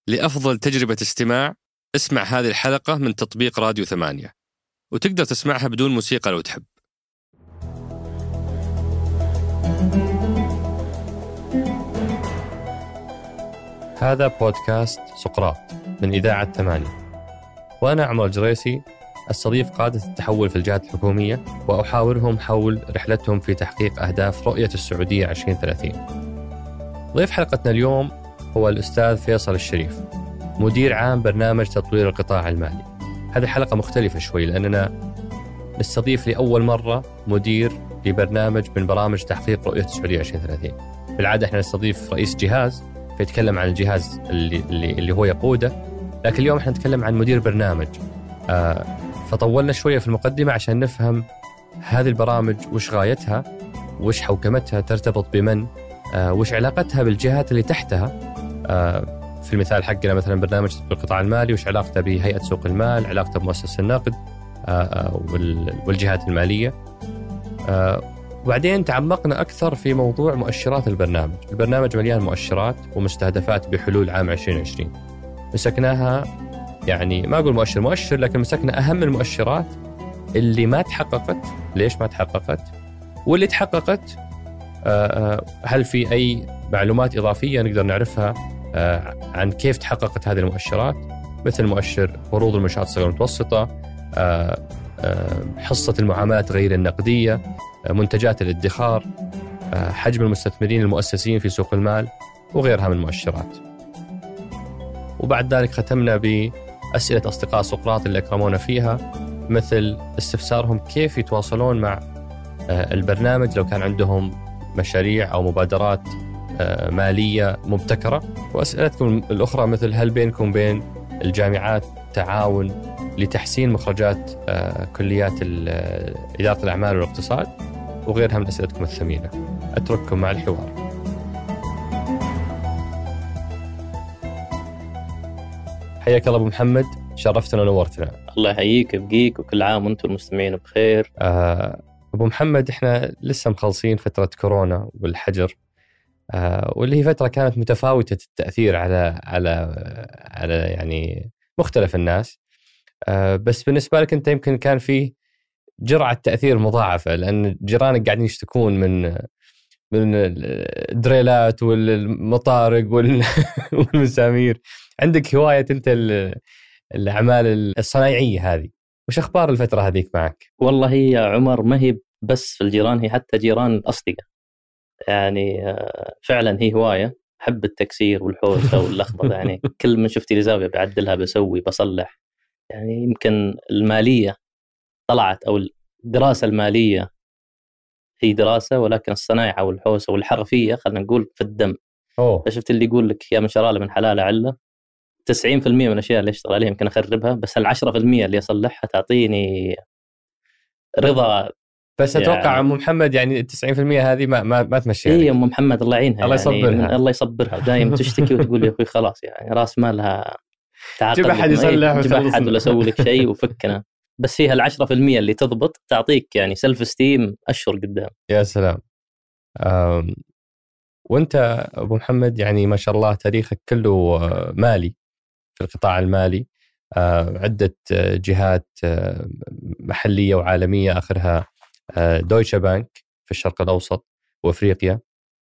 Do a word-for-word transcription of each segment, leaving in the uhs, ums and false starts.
لأفضل تجربة استماع اسمع هذه الحلقة من تطبيق راديو ثمانية، وتقدر تسمعها بدون موسيقى لو تحب. هذا بودكاست سقراط من إذاعة ثمانية، وأنا عمر الجريسي استضيف قادة التحول في الجهات الحكومية وأحاورهم حول رحلتهم في تحقيق أهداف رؤية السعودية عشرين ثلاثين. ضيف حلقتنا اليوم هو الأستاذ فيصل الشريف، مدير عام برنامج تطوير القطاع المالي. هذه الحلقة مختلفة شوي لأننا نستضيف لأول مرة مدير لبرنامج من برامج تحقيق رؤية السعودية عشرين ثلاثين. بالعادة احنا نستضيف رئيس جهاز فيتكلم عن الجهاز اللي, اللي, اللي هو يقوده، لكن اليوم احنا نتكلم عن مدير برنامج. آه فطولنا شوية في المقدمة عشان نفهم هذه البرامج وش غايتها، وش حوكمتها، ترتبط بمن، آه وش علاقتها بالجهات اللي تحتها. آه في المثال حقنا مثلا برنامج تطوير القطاع المالي وش علاقته بهيئة سوق المال، علاقته بمؤسسة النقد آه والجهات المالية. آه وبعدين تعمقنا أكثر في موضوع مؤشرات البرنامج. البرنامج مليان مؤشرات ومستهدفات بحلول عام عشرين عشرين، مسكناها يعني ما أقول مؤشر مؤشر، لكن مسكنا أهم المؤشرات اللي ما تحققت، ليش ما تحققت، واللي تحققت هل في أي معلومات إضافية نقدر نعرفها عن كيف تحققت هذه المؤشرات، مثل مؤشر قروض المنشآت الصغيرة والمتوسطة، حصة المعاملات غير النقدية، منتجات الادخار، حجم المستثمرين المؤسسين في سوق المال، وغيرها من المؤشرات. وبعد ذلك ختمنا بأسئلة أصدقاء سقراط اللي أكرمونا فيها، مثل استفسارهم كيف يتواصلون مع البرنامج لو كان عندهم مشاريع أو مبادرات مالية مبتكرة، وأسئلتكم الأخرى مثل هل بينكم بين الجامعات تعاون لتحسين مخرجات كليات إدارة الأعمال والاقتصاد، وغيرها من أسئلتكم الثمينة. أترككم مع الحوار. حياك الله أبو محمد، شرفتنا ونورتنا. الله يحييك ويبقيك، وكل عام وأنتم المستمعين بخير. آه أبو محمد، إحنا لسه مخلصين فترة كورونا والحجر، آه واللي هي فترة كانت متفاوتة التأثير على على على يعني مختلف الناس. آه بس بالنسبة لك أنت يمكن كان فيه جرعة تأثير مضاعفة، لأن جيرانك قاعدين يشتكون من من الدريلات والمطارق والمسامير. عندك هواية أنت الأعمال الصناعية هذه، وش أخبار الفترة هذيك معك؟ والله هي عمر ما هي بس في الجيران، هي حتى جيران الأصدقاء. يعني فعلا هي هواية، حب التكسير والحوسة واللخبطة. يعني كل من شفتي لي زاوية بعدلها، بسوي بصلح. يعني يمكن المالية طلعت، أو الدراسة المالية هي دراسة، ولكن الصناعة والحوسة والحرفية خلنا نقول في الدم. أوه. فشفت اللي يقول لك يا من شرالة من حلالة علة، تسعين في المية من الأشياء اللي أشتغل عليها يمكن أخربها، بس هالعشرة في المية اللي أصلحها تعطيني رضا. بس أتوقع يعني أم محمد يعني التسعين في المية هذه ما ما, ما تمشي. إيه أم محمد الله يعينها، الله يعني يصبرها. الله يصبرها. دائما تشتكي وتقول يا أخوي خلاص، يعني راس مالها تعاقد، جيب أحد يصلح، جيب أحد ولا أسوي لك شيء وفكنا. بس هي هالعشرة في المية اللي تضبط تعطيك يعني سلف ستيم أشهر قدام. يا سلام. أم وأنت أبو محمد يعني ما شاء الله تاريخك كله مالي في القطاع المالي، عدة جهات محلية وعالمية، آخرها دويتشه بانك في الشرق الأوسط وأفريقيا.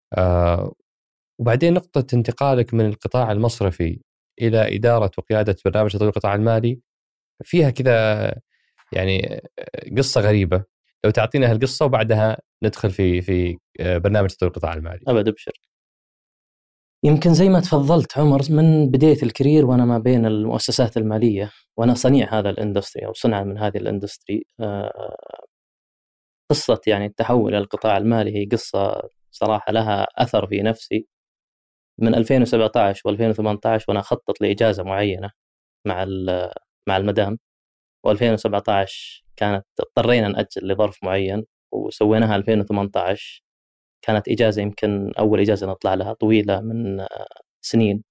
وبعدين نقطة انتقالك من القطاع المصرفي إلى إدارة وقيادة برنامج تطوير القطاع المالي فيها كذا يعني قصة غريبة. لو تعطينا هالقصة وبعدها ندخل في في برنامج تطوير القطاع المالي. أبد أبشر. يمكن زي ما تفضلت عمر، من بداية الكارير وأنا ما بين المؤسسات المالية، وأنا صنيع هذا الاندستري أو صنع من هذه الاندستري. قصة يعني التحول إلى القطاع المالي هي قصة صراحة لها أثر في نفسي. من ألفين وسبعة عشر وألفين وثمانية عشر وأنا أخطط لإجازة معينة مع مع المدام، وألفين وسبعة عشر كانت اضطرينا نأجل لظرف معين، وسويناها ألفين وثمانية عشر. كانت إجازة يمكن أول إجازة نطلع لها طويلة من سنين.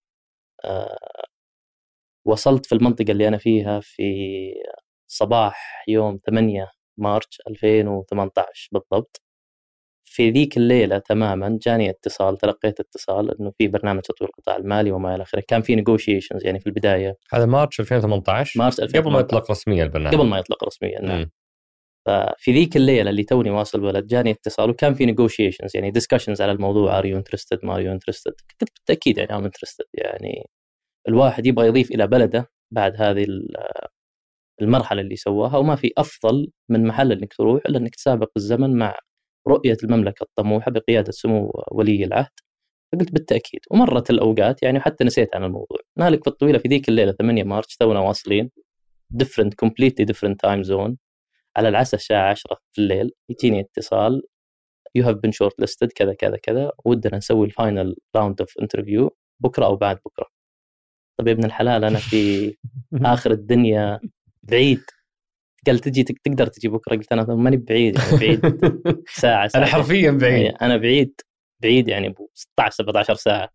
وصلت في المنطقة اللي أنا فيها في صباح يوم ثمانية مارس ألفين وثمانية عشر بالضبط. في ذيك الليلة تماما جاني اتصال، تلقيت اتصال إنه في برنامج تطوير القطاع المالي وما إلى آخره. كان في negotiations يعني في البداية. هذا مارس ألفين وثمانية عشر، مارس ألفين وثمانية عشر قبل ما يطلق رسميا البرنامج. قبل ما يطلق رسميا نعم. ففي ذيك الليلة اللي توني واصل بلد جاني اتصال، وكان في negotiations يعني discussions على الموضوع. are you interested ما are you interested. كنت بالتأكيد يعني I'm interested. يعني الواحد يبغى يضيف إلى بلده بعد هذه المرحلة اللي سواها، وما في أفضل من محل إنك تروح إلا إنك تسابق الزمن مع رؤية المملكة الطموحة بقيادة سمو ولي العهد. فقلت بالتأكيد، ومرت الأوقات يعني حتى نسيت عن الموضوع. مالك في الطويلة في ذيك الليلة ثمانية مارس تونا واصلين different completely different time zone. على العشاء الساعة عشرة في الليل يجيني اتصال you have been shortlisted كذا كذا كذا، ودنا نسوي الفاينل راوند اوف انترفيو بكرة أو بعد بكرة. طب يا ابن الحلال أنا في آخر الدنيا بعيد. قال تجي تقدر تجي بكرة. قلت أنا ماني بعيد يعني بعيد ساعة, ساعة أنا حرفيا بعيد. يعني أنا بعيد بعيد يعني ب ستة عشر سبعة عشر ساعة.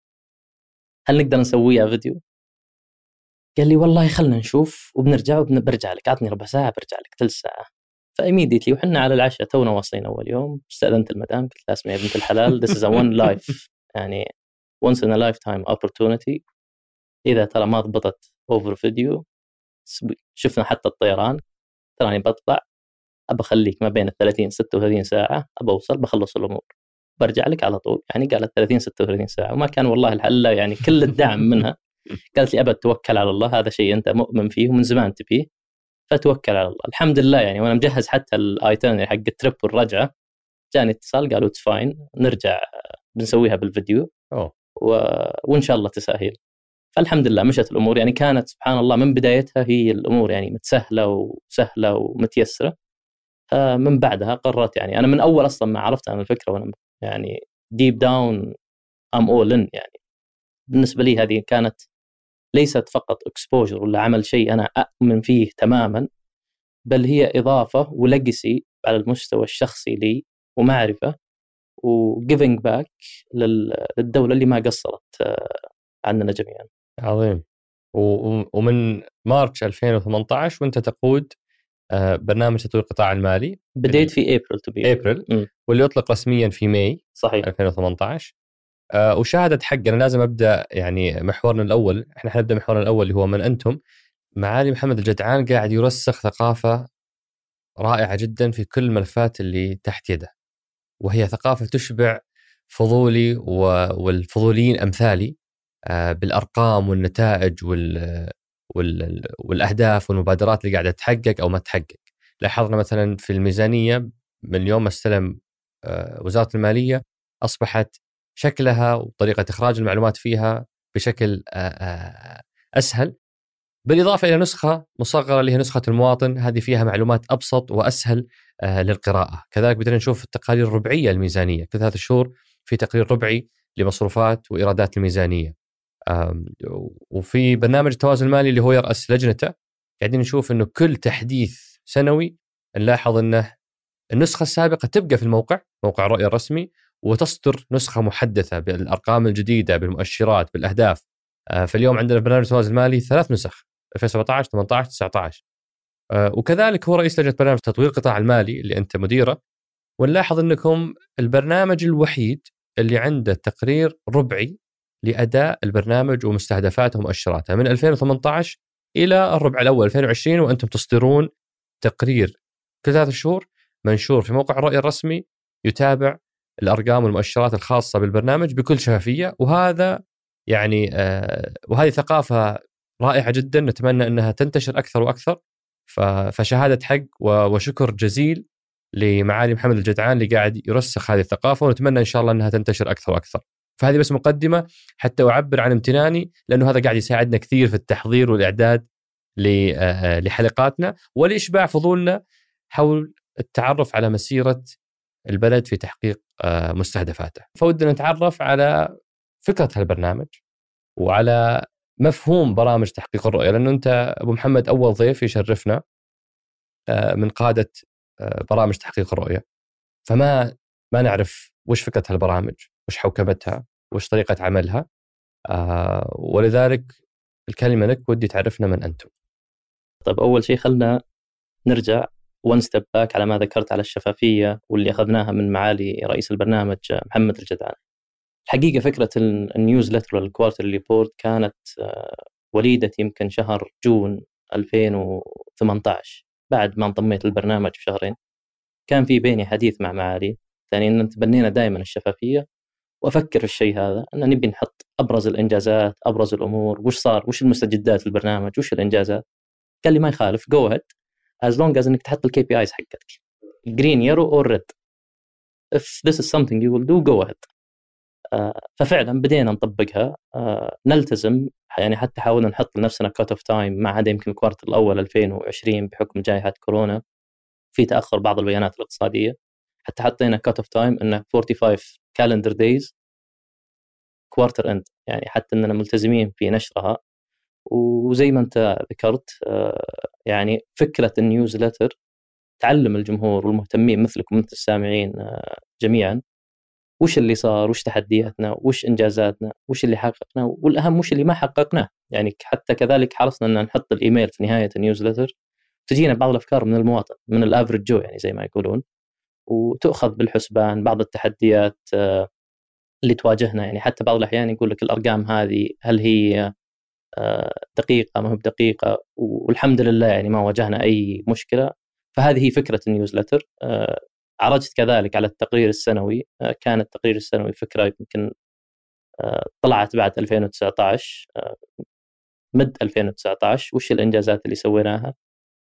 هل نقدر نسويها فيديو؟ قال لي والله خلنا نشوف وبنرجع وبنرجع لك. أعطني ربع ساعة برجع لك ثلث ساعة. فإيميديتلي وحنا على العشاء تونا واصلين أول يوم استأذنت المدام قلت لها اسمعي يا بنت الحلال this is a one life يعني once in a lifetime opportunity. إذا ترى ما ضبطت over فيديو شفنا حتى الطيران تراني بطلع أبى أخليك ما بين الثلاثين ستة وثلاثين ساعة أبى أوصل بخلص الأمور برجع لك على طول. يعني قالت ثلاثين ستة وثلاثين ساعة وما كان والله الحل يعني كل الدعم منها. قالت لي أبد توكل على الله هذا شيء أنت مؤمن فيه ومن زمان تبيه فتوكل على الله. الحمد لله يعني وأنا مجهز حتى الآيتين حق التريب والرجعة جاني اتصال قالوا it's fine نرجع بنسويها بالفيديو أوه. و... وإن شاء الله تسهيل. فالحمد لله مشت الأمور يعني كانت سبحان الله من بدايتها هي الأمور يعني متسهلة وسهلة ومتيسرة. من بعدها قررت يعني أنا من أول أصلا ما عرفت عن الفكرة وأنا يعني deep down I'm all in. يعني بالنسبة لي هذه كانت ليست فقط exposure ولا عمل شيء أنا أؤمن فيه تماما، بل هي إضافة ولجسي على المستوى الشخصي لي ومعرفة وgiving back للدولة اللي ما قصرت عننا جميعا. عظيم. ومن مارس ألفين وثمانية عشر وانت تقود برنامج تطوير القطاع المالي. بديت في أبريل تبي أبريل واللي يطلق رسميا في ماي صحيح ألفين وثمانية عشر. أه وشاهدت حق أنا لازم أبدأ يعني محورنا الأول. إحنا حنبدأ محورنا الأول اللي هو من أنتم. معالي محمد الجدعان قاعد يرسخ ثقافة رائعة جدا في كل الملفات اللي تحت يده، وهي ثقافة تشبع فضولي والفضوليين أمثالي أه بالأرقام والنتائج وال وال والأهداف والمبادرات اللي قاعدة تحقق أو ما تحقق. لاحظنا مثلا في الميزانية من يوم ما استلم أه وزارة المالية أصبحت شكلها وطريقة إخراج المعلومات فيها بشكل أسهل، بالإضافة إلى نسخة مصغرة اللي هي نسخة المواطن، هذه فيها معلومات أبسط وأسهل للقراءة. كذلك بدنا نشوف التقارير الربعية الميزانية، كل ثلاث شهور في تقرير ربعي لمصروفات وإيرادات الميزانية. وفي برنامج التوازن المالي اللي هو يرأس لجنته قاعدين نشوف أنه كل تحديث سنوي نلاحظ أنه النسخة السابقة تبقى في الموقع موقع الرؤية الرسمي وتصدر نسخة محدثة بالأرقام الجديدة بالمؤشرات بالأهداف. فاليوم عندنا برنامج التوازن المالي ثلاث نسخ ألفين وسبعة عشر ثمانية عشر تسعة عشر. وكذلك هو رئيس لجنة برنامج تطوير القطاع المالي اللي أنت مديره، ونلاحظ أنكم البرنامج الوحيد اللي عنده تقرير ربعي لأداء البرنامج ومستهدفاته ومؤشراته من ألفين وثمانية عشر إلى الربع الأول ألفين وعشرين، وأنتم تصدرون تقرير كل ثلاث شهور منشور في موقع الرؤية الرسمي يتابع الأرقام والمؤشرات الخاصة بالبرنامج بكل شفافية. وهذا يعني آه وهذه ثقافة رائعة جدا نتمنى أنها تنتشر أكثر وأكثر. فشهادة حق وشكر جزيل لمعالي محمد الجدعان اللي قاعد يرسخ هذه الثقافة، ونتمنى إن شاء الله أنها تنتشر أكثر وأكثر. فهذه بس مقدمة حتى أعبر عن امتناني، لأنه هذا قاعد يساعدنا كثير في التحضير والإعداد لحلقاتنا ولإشباع فضولنا حول التعرف على مسيرة البلد في تحقيق مستهدفاته. فودنا نتعرف على فكرة هالبرنامج وعلى مفهوم برامج تحقيق الرؤية، لأنه أنت أبو محمد أول ضيف يشرفنا من قادة برامج تحقيق الرؤية، فما ما نعرف وش فكرة هالبرامج، وش حوكمتها، وش طريقة عملها. ولذلك الكلمة لك، ودي تعرفنا من أنتم. طيب أول شيء خلنا نرجع ون ستيب باك على ما ذكرت على الشفافية واللي أخذناها من معالي رئيس البرنامج محمد الجدعاني. الحقيقة فكرة النيوزلتر والكوارتر ريبورت كانت وليدة يمكن شهر جون ألفين وثمانية عشر بعد ما انضميت البرنامج بشهرين. كان في بيني حديث مع معالي ثاني أن تبنينا دائما الشفافية، وأفكر في الشيء هذا أن نبي نحط أبرز الإنجازات، أبرز الأمور، وش صار، وش المستجدات البرنامج، وش الإنجازات. قال لي ما يخالف go ahead as long as أنك تحط الكي بي آيز حقتك green yellow or red if this is something you will do go ahead. آه ففعلا بدينا نطبقها، آه نلتزم يعني، حتى حاولنا نحط لنفسنا كات اوف تايم مع هذا يمكن الكوارتر الأول ألفين وعشرين بحكم جائحة كورونا في تأخر بعض البيانات الاقتصادية، حتى حطينا كات اوف تايم إنه خمسة وأربعين calendar days quarter end، يعني حتى إننا ملتزمين في نشرها. وزي ما أنت ذكرت يعني فكرة النيوزلتر تعلم الجمهور والمهتمين مثلكم مثل السامعين جميعا وش اللي صار، وش تحدياتنا، وش إنجازاتنا، وش اللي حققنا، والأهم وش اللي ما حققناه. يعني حتى كذلك حرصنا أن نحط الإيميل في نهاية النيوزلتر تجينا بعض الأفكار من المواطن، من الأفريج جو يعني زي ما يقولون، وتأخذ بالحسبان بعض التحديات اللي تواجهنا. يعني حتى بعض الأحيان يقول لك الأرقام هذه هل هي دقيقة ما هو بدقيقة، والحمد لله يعني ما واجهنا أي مشكلة. فهذه هي فكرة النيوزلتر. عرجت كذلك على التقرير السنوي. كان التقرير السنوي فكرة يمكن طلعت بعد ألفين وتسعة عشر، مد ألفين وتسعة عشر، وش الإنجازات اللي سويناها.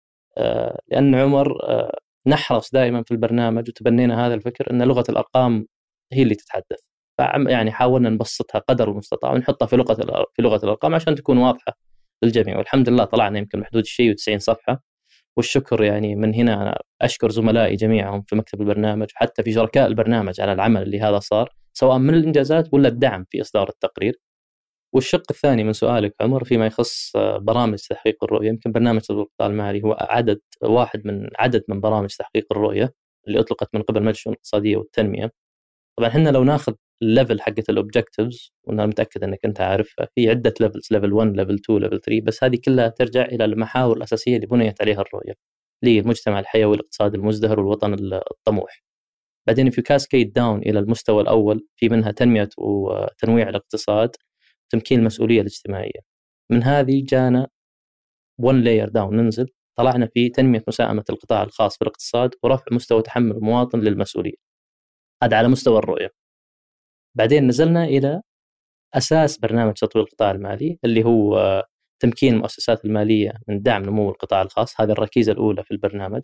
لأن عمر نحرص دائما في البرنامج وتبنينا هذا الفكر أن لغة الأرقام هي اللي تتحدث، يعني حاولنا نبسطها قدر المستطاع ونحطها في لغة في لغة الأرقام عشان تكون واضحة للجميع. والحمد لله طلعنا يمكن محدود الشيء وتسعين صفحة. والشكر يعني من هنا أنا أشكر زملائي جميعهم في مكتب البرنامج وحتى في شركاء البرنامج على العمل اللي هذا صار، سواء من الإنجازات ولا الدعم في إصدار التقرير. والشق الثاني من سؤالك عمر فيما يخص برامج تحقيق الرؤية، يمكن برنامج تطوير القطاع المالي هو عدد واحد من عدد من برامج تحقيق الرؤية اللي أطلقت من قبل مجلس الاقتصادية والتنمية. طبعا احنا لو ناخذ الليفل حقة الأوبجكتيفز، وأنا متأكد أنك أنت عارفها، في عدة ليفلز، ليفل واحد ليفل اثنين ليفل ثلاثة، بس هذه كلها ترجع إلى المحاور الأساسية اللي بنيت عليها الرؤية للمجتمع الحيوي، الاقتصاد المزدهر، والوطن الطموح. بعدين في كاسكيد داون إلى المستوى الأول، في منها تنمية وتنويع الاقتصاد، تمكين المسؤولية الاجتماعية. من هذه جانا one layer down ننزل، طلعنا في تنمية مساهمة القطاع الخاص في الاقتصاد ورفع مستوى تحمل المواطن للمسؤولية. هذا على مستوى الرؤية. بعدين نزلنا إلى أساس برنامج تطوير القطاع المالي اللي هو تمكين المؤسسات المالية من دعم نمو القطاع الخاص، هذه الركيزة الأولى في البرنامج.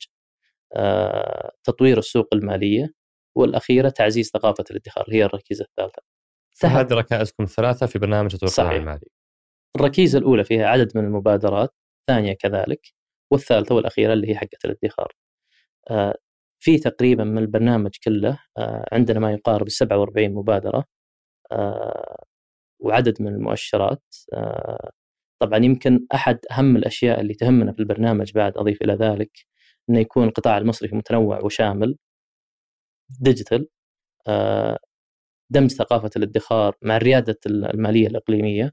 آه، تطوير السوق المالية، والأخيرة تعزيز ثقافة الادخار، هي الركيزة الثالثة. فهذه ركائزكم الثلاثة في برنامج تطوير القطاع المالي. الركيزة الأولى فيها عدد من المبادرات، الثانية كذلك، والثالثة والأخيرة اللي هي حقة الادخار. آه، في تقريبا من البرنامج كله آه، عندنا ما يقارب سبعة وأربعين مبادرة آه، وعدد من المؤشرات. آه، طبعا يمكن أحد أهم الأشياء اللي تهمنا في البرنامج بعد أضيف إلى ذلك أنه يكون القطاع المصرفي متنوع وشامل، ديجيتال، آه، دمج ثقافة الادخار مع الريادة المالية الإقليمية،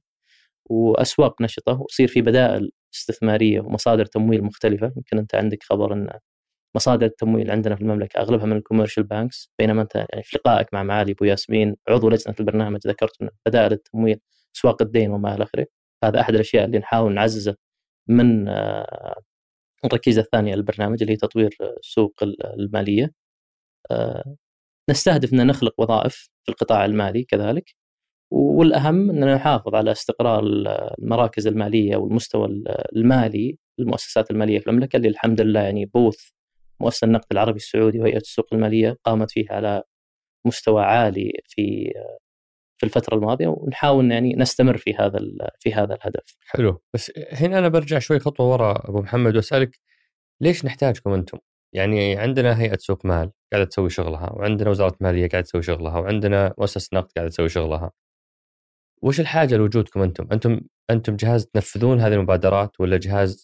وأسواق نشطة، ويصير في بدائل استثمارية ومصادر تمويل مختلفة. يمكن أنت عندك خبر أن مصادر التمويل عندنا في المملكة أغلبها من الكوميرشال بانكس، بينما أنت يعني في لقائك مع معالي أبو ياسمين عضو لجنة البرنامج ذكرت أن بدائل التمويل أسواق الدين وما إلى آخره. هذا أحد الأشياء اللي نحاول نعززه من الركيزة الثانية للبرنامج اللي هي تطوير السوق المالية. نستهدف أن نخلق وظائف في القطاع المالي كذلك، والأهم أننا نحافظ على استقرار المراكز المالية والمستوى المالي للمؤسسات المالية في المملكة، اللي الحمد لله يعني بوث مؤسسة النقد العربي السعودي وهيئة السوق المالية قامت فيها على مستوى عالي في في الفترة الماضية، ونحاول يعني نستمر في هذا في هذا الهدف. حلو. بس هنا أنا برجع شوي خطوة وراء أبو محمد وأسألك ليش نحتاجكم أنتم؟ يعني عندنا هيئة سوق مال قاعدة تسوي شغلها، وعندنا وزارة مالية قاعدة تسوي شغلها، وعندنا مؤسسة نقد قاعدة تسوي شغلها. وش الحاجة لوجودكم أنتم؟ أنتم أنتم جهاز تنفذون هذه المبادرات، ولا جهاز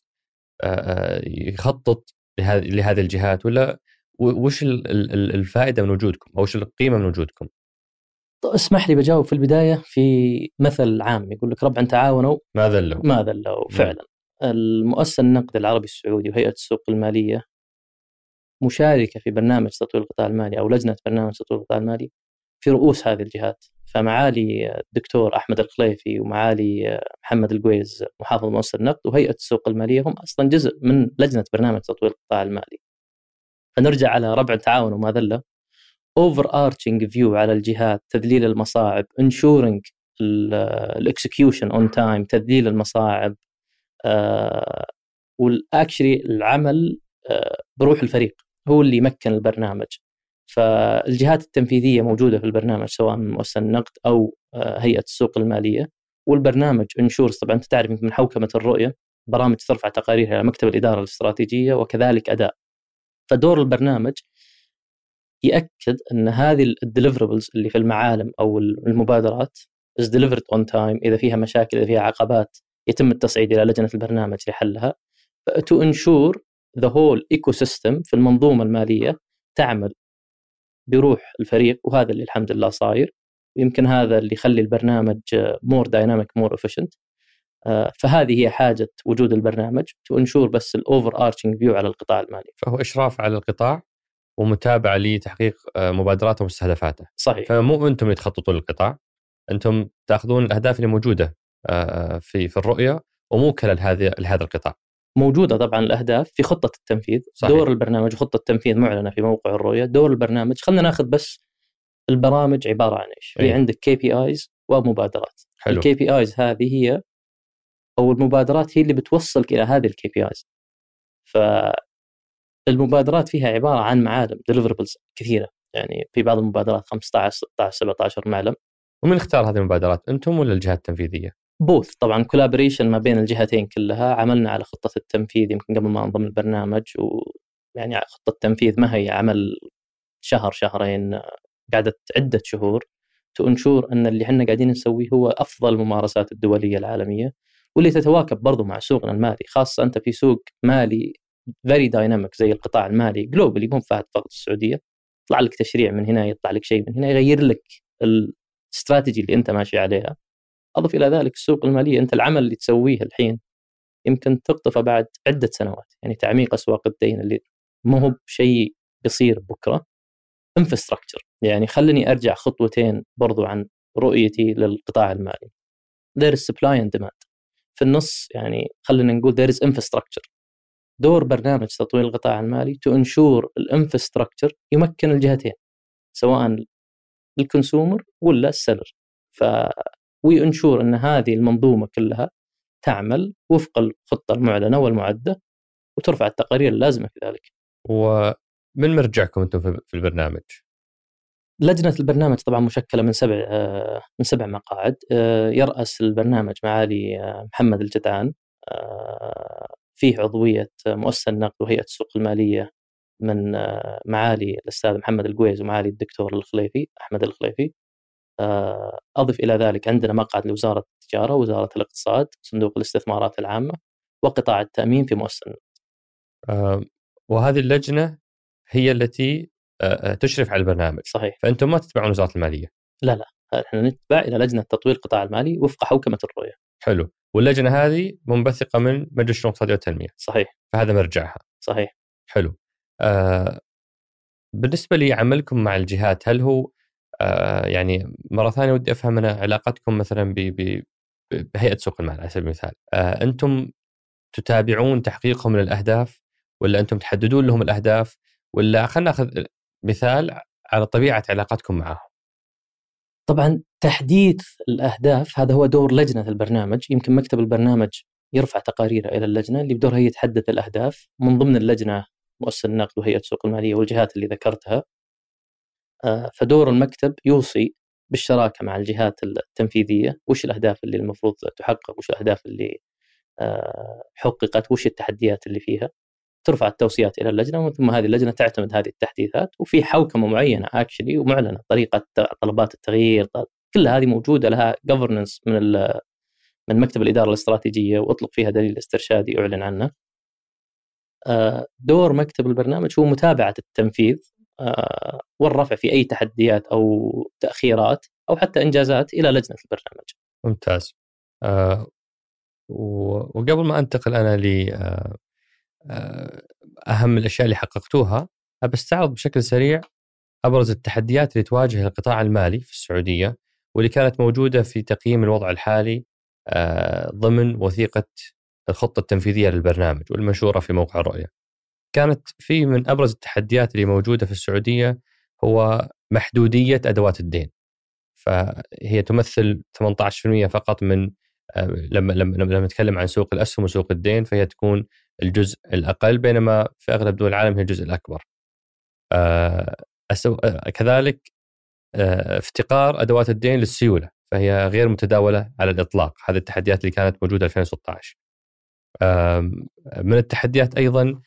يخطط لهذه الجهات، ولا وش الفائدة من وجودكم، أو وش القيمة من وجودكم؟ اسمح لي بجاوب في البداية في مثل عام يقول لك ربعا تعاونوا ما ذلوا ما ذلوا فعلا. المؤسسة النقد العربي السعودي وهيئة السوق المالية مشاركة في برنامج تطوير القطاع المالي أو لجنة برنامج تطوير القطاع المالي في رؤوس هذه الجهات. فمعالي الدكتور أحمد الخليفي ومعالي محمد القويز محافظ مؤسسة النقد وهيئة السوق المالية هم أصلا جزء من لجنة برنامج تطوير القطاع المالي. فنرجع على ربع التعاون وما ذله، overarching view على الجهات، تذليل المصاعب، ensuring الاكسكيوشن اون تايم، تذليل المصاعب، آه والاكشلي العمل آه بروح الفريق هو اللي يمكن البرنامج. فالجهات التنفيذية موجودة في البرنامج سواء من مؤسسة النقد أو آه هيئة السوق المالية، والبرنامج انشورز طبعا أنت تعرف من حوكمة الرؤية برامج ترفع تقاريرها إلى مكتب الإدارة الاستراتيجية وكذلك أداء. فدور البرنامج يأكد أن هذه الديليفربلز اللي في المعالم أو المبادرات is delivered on time. إذا فيها مشاكل، إذا فيها عقبات، يتم التصعيد إلى لجنة البرنامج لحلها. to ensure the whole ecosystem في المنظومة المالية تعمل بروح الفريق، وهذا اللي الحمد لله صاير. ويمكن هذا اللي يخلي البرنامج more dynamic more efficient. فهذه هي حاجة وجود البرنامج to ensure بس ال overarching view على القطاع المالي. فهو إشراف على القطاع ومتابعة لتحقيق مبادراته ومستهدفاته. صحيح. فمو أنتم اللي تخططون القطاع، أنتم تأخذون الأهداف اللي موجودة في في الرؤية وموكلة لهذا لهذا القطاع. موجودة طبعا الأهداف في خطة التنفيذ. صحيح. دور البرنامج وخطة التنفيذ معلنة في موقع الرؤية. دور البرنامج خلنا ناخذ بس البرامج عبارة عن إيش. في عندك كي بي آيز ومبادرات. الكي بي آيز هذه هي أو المبادرات هي اللي بتوصلك إلى هذه الكي بي آيز. فالمبادرات فيها عبارة عن معالم deliverables كثيرة، يعني في بعض المبادرات خمسة عشر ستة عشر سبعة عشر معلم. ومن اختار هذه المبادرات، أنتم ولا الجهات التنفيذية؟ بوث طبعا، كولابوريشن ما بين الجهتين كلها. عملنا على خطة التنفيذ يمكن قبل ما انضم البرنامج، ويعني خطة التنفيذ ما هي عمل شهر شهرين، قعدت عدة شهور تنشور أن اللي احنا قاعدين نسويه هو أفضل الممارسات الدولية العالمية، واللي تتواكب برضو مع سوقنا المالي. خاصة أنت في سوق مالي very dynamic زي القطاع المالي globally، مو فقط السعودية. يطلع لك تشريع من هنا، يطلع لك شيء من هنا، يغير لك الاستراتيجي اللي أنت ماشي عليها. أضف إلى ذلك السوق المالية، أنت العمل اللي تسويه الحين يمكن تقطفه بعد عدة سنوات. يعني تعميق أسواق الدين اللي ما هو بشيء بيصير بكرة. infrastructure، يعني خلني أرجع خطوتين برضو عن رؤيتي للقطاع المالي. there is supply and demand في النص، يعني خلينا نقول there is infrastructure. دور برنامج تطوير القطاع المالي to ensure الانفراستراكشر يمكن الجهتين سواء الكونسومر ولا السيلر. ف وينشور أن هذه المنظومة كلها تعمل وفق الخطة المعلنة والمعدة وترفع التقارير اللازمة في ذلك. ومن مرجعكم أنتم في البرنامج؟ لجنة البرنامج طبعا مشكلة من سبع من سبع مقاعد. يرأس البرنامج معالي محمد الجدعان، فيه عضوية مؤسسة النقد وهيئة السوق المالية من معالي الأستاذ محمد القويز ومعالي الدكتور الخليفي أحمد الخليفي. أضف إلى ذلك عندنا مقعد لوزارة التجارة، وزارة الاقتصاد، صندوق الاستثمارات العامة، وقطاع التأمين في مؤسسة النقد. أه وهذه اللجنة هي التي أه تشرف على البرنامج. صحيح. فأنتم ما تتبعون وزارة المالية؟ لا لا، احنا نتبع إلى لجنة تطوير القطاع المالي وفق حوكمة الرؤية. حلو. واللجنة هذه منبثقة من مجلس الشؤون الاقتصادية والتنمية. صحيح. فهذا مرجعها. صحيح. حلو. أه بالنسبة لي عملكم مع الجهات، هل هو أه يعني مرة ثانية ودي أفهم أنا علاقتكم مثلا بهيئة سوق المال على سبيل المثال. أه أنتم تتابعون تحقيقهم للأهداف، ولا أنتم تحددون لهم الأهداف، ولا خلنا نأخذ مثال على طبيعة علاقتكم معهم؟ طبعا تحديد الأهداف هذا هو دور لجنة البرنامج. يمكن مكتب البرنامج يرفع تقاريره إلى اللجنة اللي بدورها هي تحدد الأهداف. من ضمن اللجنة مؤسسة النقد وهيئة السوق المالية والجهات اللي ذكرتها. فدور المكتب يوصي بالشراكة مع الجهات التنفيذية وش الأهداف اللي المفروض تحقق، وش الأهداف اللي حققت، وش التحديات اللي فيها. ترفع التوصيات إلى اللجنة، ثم هذه اللجنة تعتمد هذه التحديثات، وفي حوكمة معينة اكشلي ومعلنة طريقة طلبات التغيير، كل هذه موجودة لها governance من من مكتب الإدارة الاستراتيجية، وأطلق فيها دليل استرشادي أعلن عنه. دور مكتب البرنامج هو متابعة التنفيذ والرفع في أي تحديات أو تأخيرات أو حتى إنجازات إلى لجنة البرنامج. ممتاز. أه وقبل ما أنتقل أنا ل أهم الأشياء اللي حققتوها، بستعرض بشكل سريع أبرز التحديات اللي تواجه القطاع المالي في السعودية واللي كانت موجودة في تقييم الوضع الحالي ضمن وثيقة الخطة التنفيذية للبرنامج والمنشورة في موقع الرؤية. كانت في من أبرز التحديات اللي موجودة في السعودية هو محدودية أدوات الدين، فهي تمثل ثمانية عشر بالمئة فقط من لما لما لما نتكلم عن سوق الأسهم وسوق الدين فهي تكون الجزء الأقل، بينما في أغلب دول العالم هي الجزء الأكبر. كذلك افتقار أدوات الدين للسيولة فهي غير متداولة على الإطلاق. هذه التحديات اللي كانت موجودة ألفين وستة عشر. من التحديات أيضا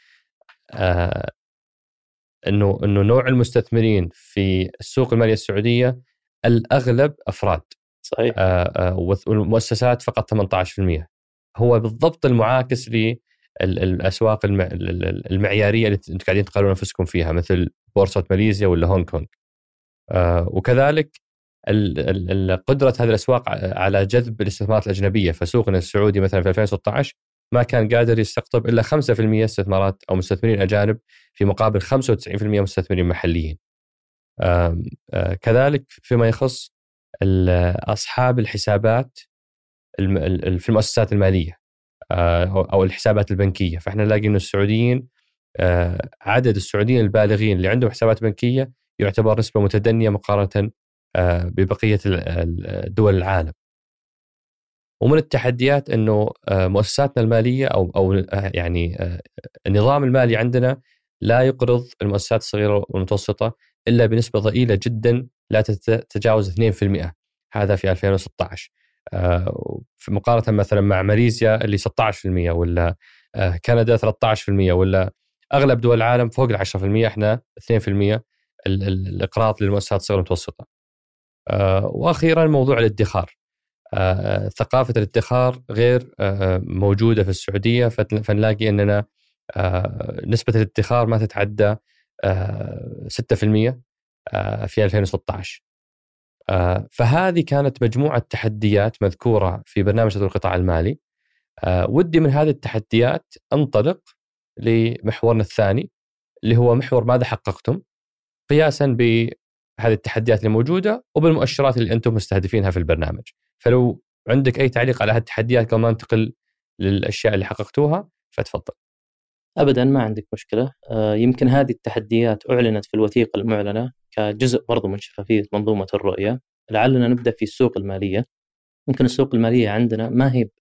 إنه إنه نوع المستثمرين في السوق المالية السعودية الأغلب أفراد. صحيح. والمؤسسات فقط ثمانية عشر بالمئة. هو بالضبط المعاكس للأسواق المعيارية اللي أنتم قاعدين تقارنون أنفسكم فيها مثل بورصة ماليزيا ولا هونغ كونغ. وكذلك قدرة هذه الأسواق على جذب الاستثمارات الأجنبية، فسوقنا السعودي مثلا في ألفين وستة عشر ما كان قادر يستقطب إلا خمسة بالمئة استثمارات أو مستثمرين أجانب في مقابل خمسة وتسعين بالمئة مستثمرين محليين. كذلك فيما يخص أصحاب الحسابات في المؤسسات المالية أو الحسابات البنكية، فإحنا نلاقي أن السعوديين عدد السعوديين البالغين اللي عندهم حسابات بنكية يعتبر نسبة متدنية مقارنة ببقية دول العالم. ومن التحديات أنه مؤسساتنا المالية أو أو يعني النظام المالي عندنا لا يقرض المؤسسات الصغيرة والمتوسطة إلا بنسبة ضئيلة جدا لا تتجاوز اثنين بالمئة، هذا في ألفين وستة عشر، في مقارنة مثلا مع ماليزيا اللي ستة عشر بالمئة ولا كندا ثلاثة عشر بالمئة ولا أغلب دول العالم فوق العشرة بالمئة، إحنا اثنين بالمئة الإقراض للمؤسسات الصغيرة والمتوسطة. وأخيرا موضوع الادخار. ثقافة الادخار غير موجودة في السعودية، فنلاقي أننا نسبة الادخار ما تتعدى ستة بالمئة في ألفين وستة عشر. فهذه كانت مجموعة تحديات مذكورة في برنامج تطوير القطاع المالي. ودي من هذه التحديات أنطلق لمحورنا الثاني اللي هو محور ماذا حققتم قياسا بهذه التحديات اللي موجودة وبالمؤشرات اللي أنتم مستهدفينها في البرنامج. فلو عندك أي تعليق على هذه التحديات قبل ما ننتقل للأشياء اللي حققتوها فتفضل. أبدا ما عندك مشكلة. يمكن هذه التحديات أعلنت في الوثيقة المعلنة كجزء برضو من شفافية منظومة الرؤية. لعلنا نبدأ في السوق المالية. يمكن السوق المالية عندنا ما هي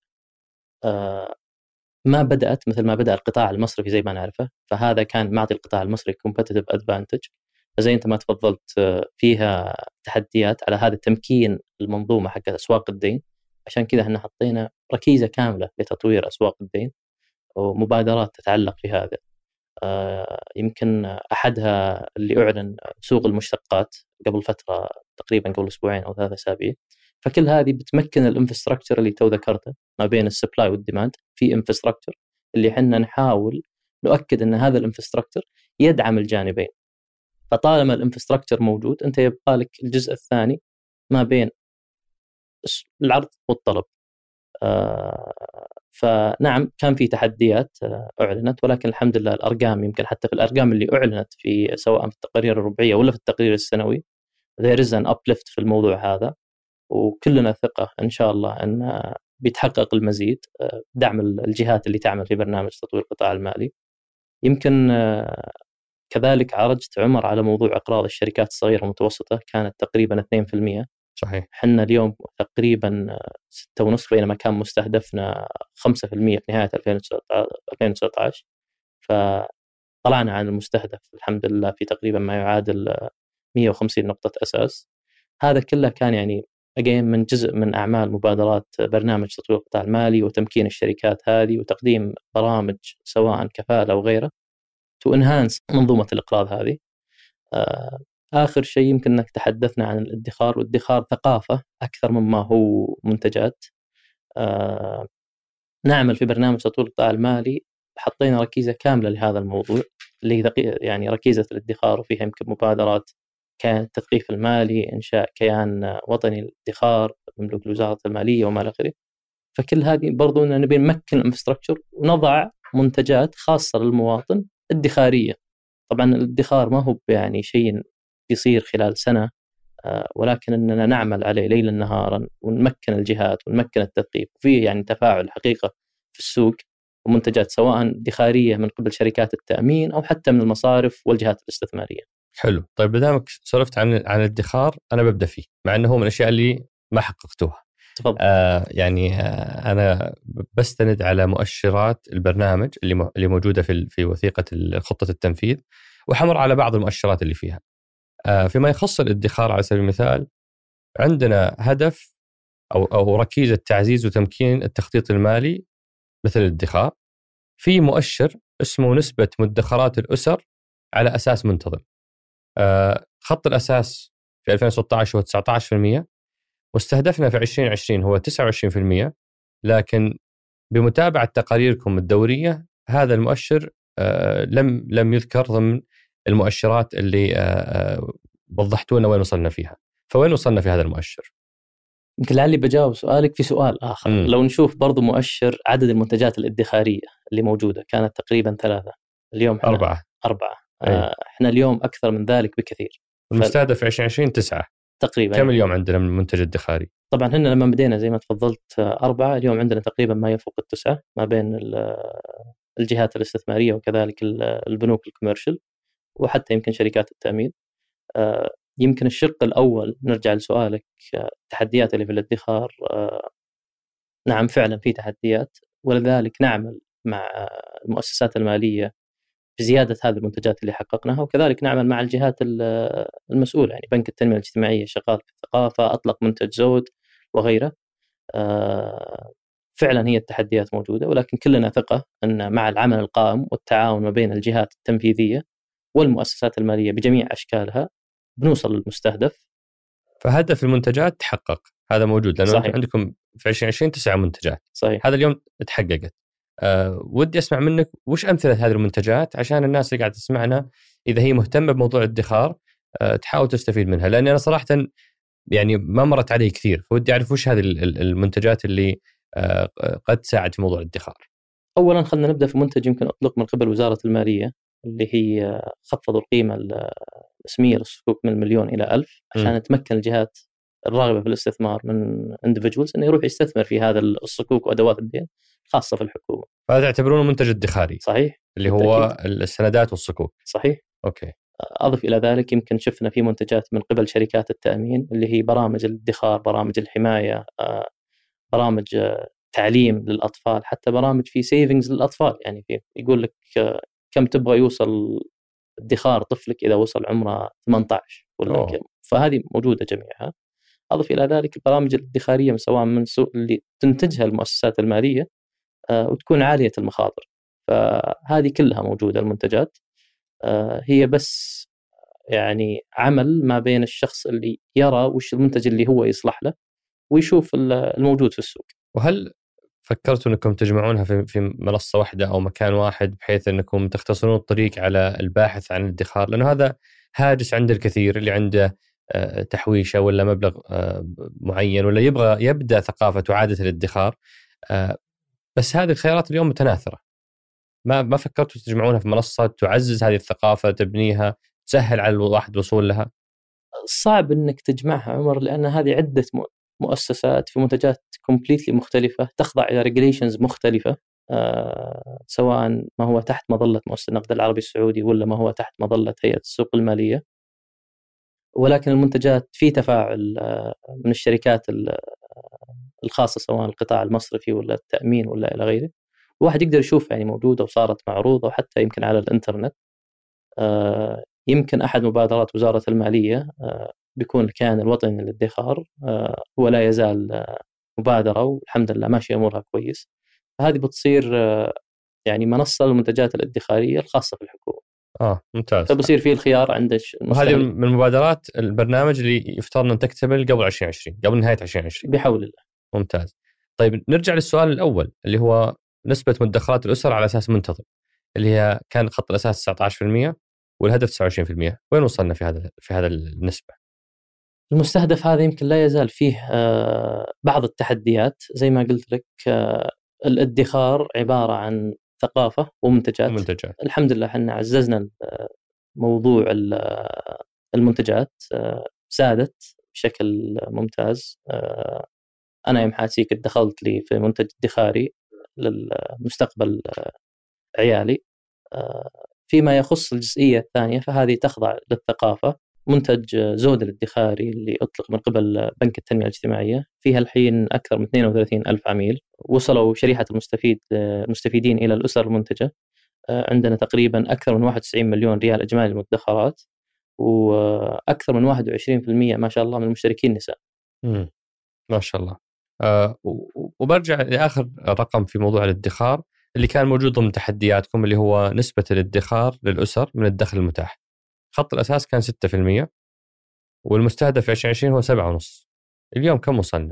ما بدأت مثل ما بدأ القطاع المصرفي زي ما نعرفه، فهذا كان معطي القطاع المصرفي competitive advantage. فزي أنت ما تفضلت فيها تحديات على هذا تمكين المنظومة حق أسواق الدين، عشان كذا احنا حطينا ركيزة كاملة لتطوير أسواق الدين ومبادرات تتعلق في هذا. آه يمكن أحدها اللي أعلن سوق المشتقات قبل فترة تقريبا قبل أسبوعين أو ثلاثة أسابيع. فكل هذه بتمكن الانفراستراكشر اللي تو ذكرته ما بين السبلاي والديماند في انفراستراكشر اللي حنا نحاول نؤكد أن هذا الانفراستراكشر يدعم الجانبين. فطالما الانفراستراكشر موجود أنت يبقى لك الجزء الثاني ما بين العرض والطلب. آه فنعم كان في تحديات أعلنت، ولكن الحمد لله الأرقام يمكن حتى في الأرقام اللي أعلنت في سواء في التقارير الربعية ولا في التقرير السنوي there is an uplift في الموضوع هذا، وكلنا ثقة إن شاء الله أن بيتحقق المزيد دعم الجهات اللي تعمل في برنامج تطوير القطاع المالي. يمكن كذلك عرجت عمر على موضوع إقراض الشركات الصغيرة والمتوسطة كانت تقريبا اثنين بالمئة. صحيح. حنا اليوم تقريبا ستة ونصف بينما كان مستهدفنا خمسة بالمئة في نهاية ألفين وتسعة عشر، فطلعنا عن المستهدف الحمد لله في تقريبا ما يعادل مئة وخمسين نقطة أساس. هذا كله كان يعني أجين من جزء من أعمال مبادرات برنامج تطوير القطاع المالي وتمكين الشركات هذه وتقديم برامج سواء كفالة أو غيره to enhance منظومة الإقراض هذه. آخر شيء يمكن أنك تحدثنا عن الادخار، والادخار ثقافة أكثر مما هو منتجات. نعمل في برنامج تطوير القطاع المالي حطينا ركيزة كاملة لهذا الموضوع اللي يعني ركيزة الادخار، وفيها يمكن مبادرات كان التثقيف المالي، إنشاء كيان وطني للادخار مملوك لوزارة المالية وما إلى آخره. فكل هذه برضو نبي نمكن الانفراستراكشر ونضع منتجات خاصة للمواطن ادخارية طبعا الادخار ما هو يعني شيء يصير خلال سنة، ولكن أننا نعمل عليه ليلا نهارا ونمكن الجهات ونمكن التثقيف، وفيه يعني تفاعل حقيقة في السوق ومنتجات سواء ادخارية من قبل شركات التأمين أو حتى من المصارف والجهات الاستثمارية. حلو. طيب بدامك سولفت عن عن الادخار أنا ببدأ فيه، مع أنه هو من الأشياء اللي ما حققتوها. تفضل. آه يعني آه أنا بستند على مؤشرات البرنامج اللي اللي موجودة في في وثيقة خطة التنفيذ، وحمر على بعض المؤشرات اللي فيها. آه فيما يخص الادخار على سبيل المثال، عندنا هدف أو أو ركيزة تعزيز وتمكين التخطيط المالي مثل الادخار. في مؤشر اسمه نسبة مدخرات الأسر على أساس منتظم. آه خط الأساس في ألفين وستة عشر هو تسعة عشر بالمئة، واستهدفنا في عشرين عشرين هو تسعة وعشرين بالمئة، لكن بمتابعة تقاريركم الدورية هذا المؤشر آه لم لم يذكر ضمن المؤشرات اللي آه وضحتونا وين وصلنا فيها. فوين وصلنا في هذا المؤشر؟ يمكن لعلي بجاوب سؤالك في سؤال آخر. م. لو نشوف برضو مؤشر عدد المنتجات الادخارية اللي موجودة، كانت تقريبا ثلاثة، اليوم أربعة أربعة آه إحنا اليوم أكثر من ذلك بكثير. المستهدف في عشرين عشرين تسعة تقريبا. كم اليوم عندنا من منتج ادخاري؟ طبعا هنا لما بدينا زي ما تفضلت أربعة، اليوم عندنا تقريبا ما يفوق التسعة ما بين الجهات الاستثمارية وكذلك البنوك الكوميرشل وحتى يمكن شركات التأمين. آه يمكن الشق الأول نرجع لسؤالك، التحديات اللي في الادخار. آه نعم فعلا في تحديات، ولذلك نعمل مع المؤسسات المالية بزيادة هذه المنتجات اللي حققناها، وكذلك نعمل مع الجهات المسؤولة، يعني بنك التنمية الاجتماعية شغال في الثقافة، أطلق منتج زود وغيره. آه فعلا هي التحديات موجودة، ولكن كلنا ثقة أن مع العمل القائم والتعاون ما بين الجهات التنفيذية والمؤسسات المالية بجميع أشكالها بنوصل للمستهدف. فهدف المنتجات تحقق، هذا موجود لأنه صحيح. عندكم في عشرين عشرين تسعة منتجات. صحيح. هذا اليوم تحققت. أه ودي أسمع منك وش أمثلة هذه المنتجات عشان الناس اللي قاعدة تسمعنا إذا هي مهتمة بموضوع الادخار أه تحاول تستفيد منها، لأني أنا صراحة يعني ما مرت علي كثير، فودي أعرف وش هذه المنتجات اللي أه قد تساعد في موضوع الادخار. أولا خلنا نبدأ في منتج يمكن أطلق من قبل وزارة المالية، اللي هي خفضوا القيمة الاسمية للصكوك من مليون إلى ألف عشان م. تمكن الجهات الراغبة في الاستثمار من individuals أنه يروح يستثمر في هذا الصكوك وأدوات الدين خاصة في الحكومة. فهذا تعتبرونه منتج ادخاري؟ صحيح. اللي هو السندات والصكوك. صحيح. أوكي. أضف إلى ذلك يمكن شفنا في منتجات من قبل شركات التأمين اللي هي برامج الادخار، برامج الحماية، برامج تعليم للأطفال، حتى برامج في سيفنجز للأطفال، يعني في يقول لك كم تبغى يوصل ادخار طفلك إذا وصل عمره ثمانية عشر ولا كم. فهذه موجودة جميعها. أضف إلى ذلك البرامج الادخارية سواء من سوق اللي تنتجها المؤسسات المالية آه وتكون عالية المخاطر، فهذه كلها موجودة المنتجات. آه هي بس يعني عمل ما بين الشخص اللي يرى وش المنتج اللي هو يصلح له ويشوف الموجود في السوق. وهل فكرتوا أنكم تجمعونها في في منصة واحدة أو مكان واحد بحيث أنكم تختصرون الطريق على الباحث عن الادخار؟ لأنه هذا هاجس عند الكثير اللي عنده تحويشة ولا مبلغ معين ولا يبغى يبدأ ثقافة وعادة الادخار، بس هذه الخيارات اليوم متناثرة. ما ما فكرتوا تجمعونها في منصة تعزز هذه الثقافة، تبنيها، تسهل على الواحد الوصول لها؟ صعب أنك تجمعها عمر، لأن هذه عدة مؤسسات في منتجات كومبليتلي مختلفة تخضع إلى ريجوليشنز مختلفة، آه سواء ما هو تحت مظلة مؤسسة النقد العربي السعودي ولا ما هو تحت مظلة هيئة السوق المالية. ولكن المنتجات في تفاعل آه من الشركات الخاصة سواء القطاع المصرفي ولا التأمين ولا إلى غيره، الواحد يقدر يشوف يعني موجودة وصارت معروضة وحتى يمكن على الإنترنت. آه يمكن أحد مبادرات وزارة المالية آه بيكون الكيان الوطني للادخار، آه هو لا يزال آه مبادرة والحمد لله ماشي أمورها كويس. فهذه بتصير آه يعني منصة للمنتجات الادخارية الخاصة في الحكومة. آه ممتاز. فبصير فيه الخيار عند وهذه من مبادرات البرنامج اللي يفترض أن تكتمل قبل عشرين عشرين، قبل نهاية عشرين عشرين بحول الله. ممتاز. طيب نرجع للسؤال الأول اللي هو نسبة مدخرات الأسر على أساس منتظم، اللي هي كان خط الأساس تسعة عشر بالمئة والهدف تسعة وعشرين بالمئة. وين وصلنا في هذا في هذا النسبة؟ المستهدف هذا يمكن لا يزال فيه آه بعض التحديات، زي ما قلت لك. آه الادخار عبارة عن ثقافة ومنتجات. ومنتجات. الحمد لله احنا عززنا موضوع المنتجات زادت بشكل ممتاز. أنا يوم حاسيك دخلت لي في منتج ادخاري للمستقبل عيالي. فيما يخص الجزئية الثانية فهذه تخضع للثقافة. منتج زود الادخاري اللي أطلق من قبل بنك التنمية الاجتماعية فيها الحين أكثر من اثنين وثلاثين ألف عميل، وصلوا شريحة المستفيد المستفيدين إلى الأسر المنتجة. عندنا تقريبا أكثر من واحد وتسعين مليون ريال إجمالي المدخرات، وأكثر من واحد وعشرين بالمئة ما شاء الله من المشتركين نساء. مم. ما شاء الله. أه وبرجع لآخر رقم في موضوع الادخار اللي كان موجود ضمن تحدياتكم، اللي هو نسبة الادخار للأسر من الدخل المتاح. خط الأساس كان ستة بالمئة والمستهدف في عشرين عشرين هو سبعة فاصلة خمسة. اليوم كم وصلنا؟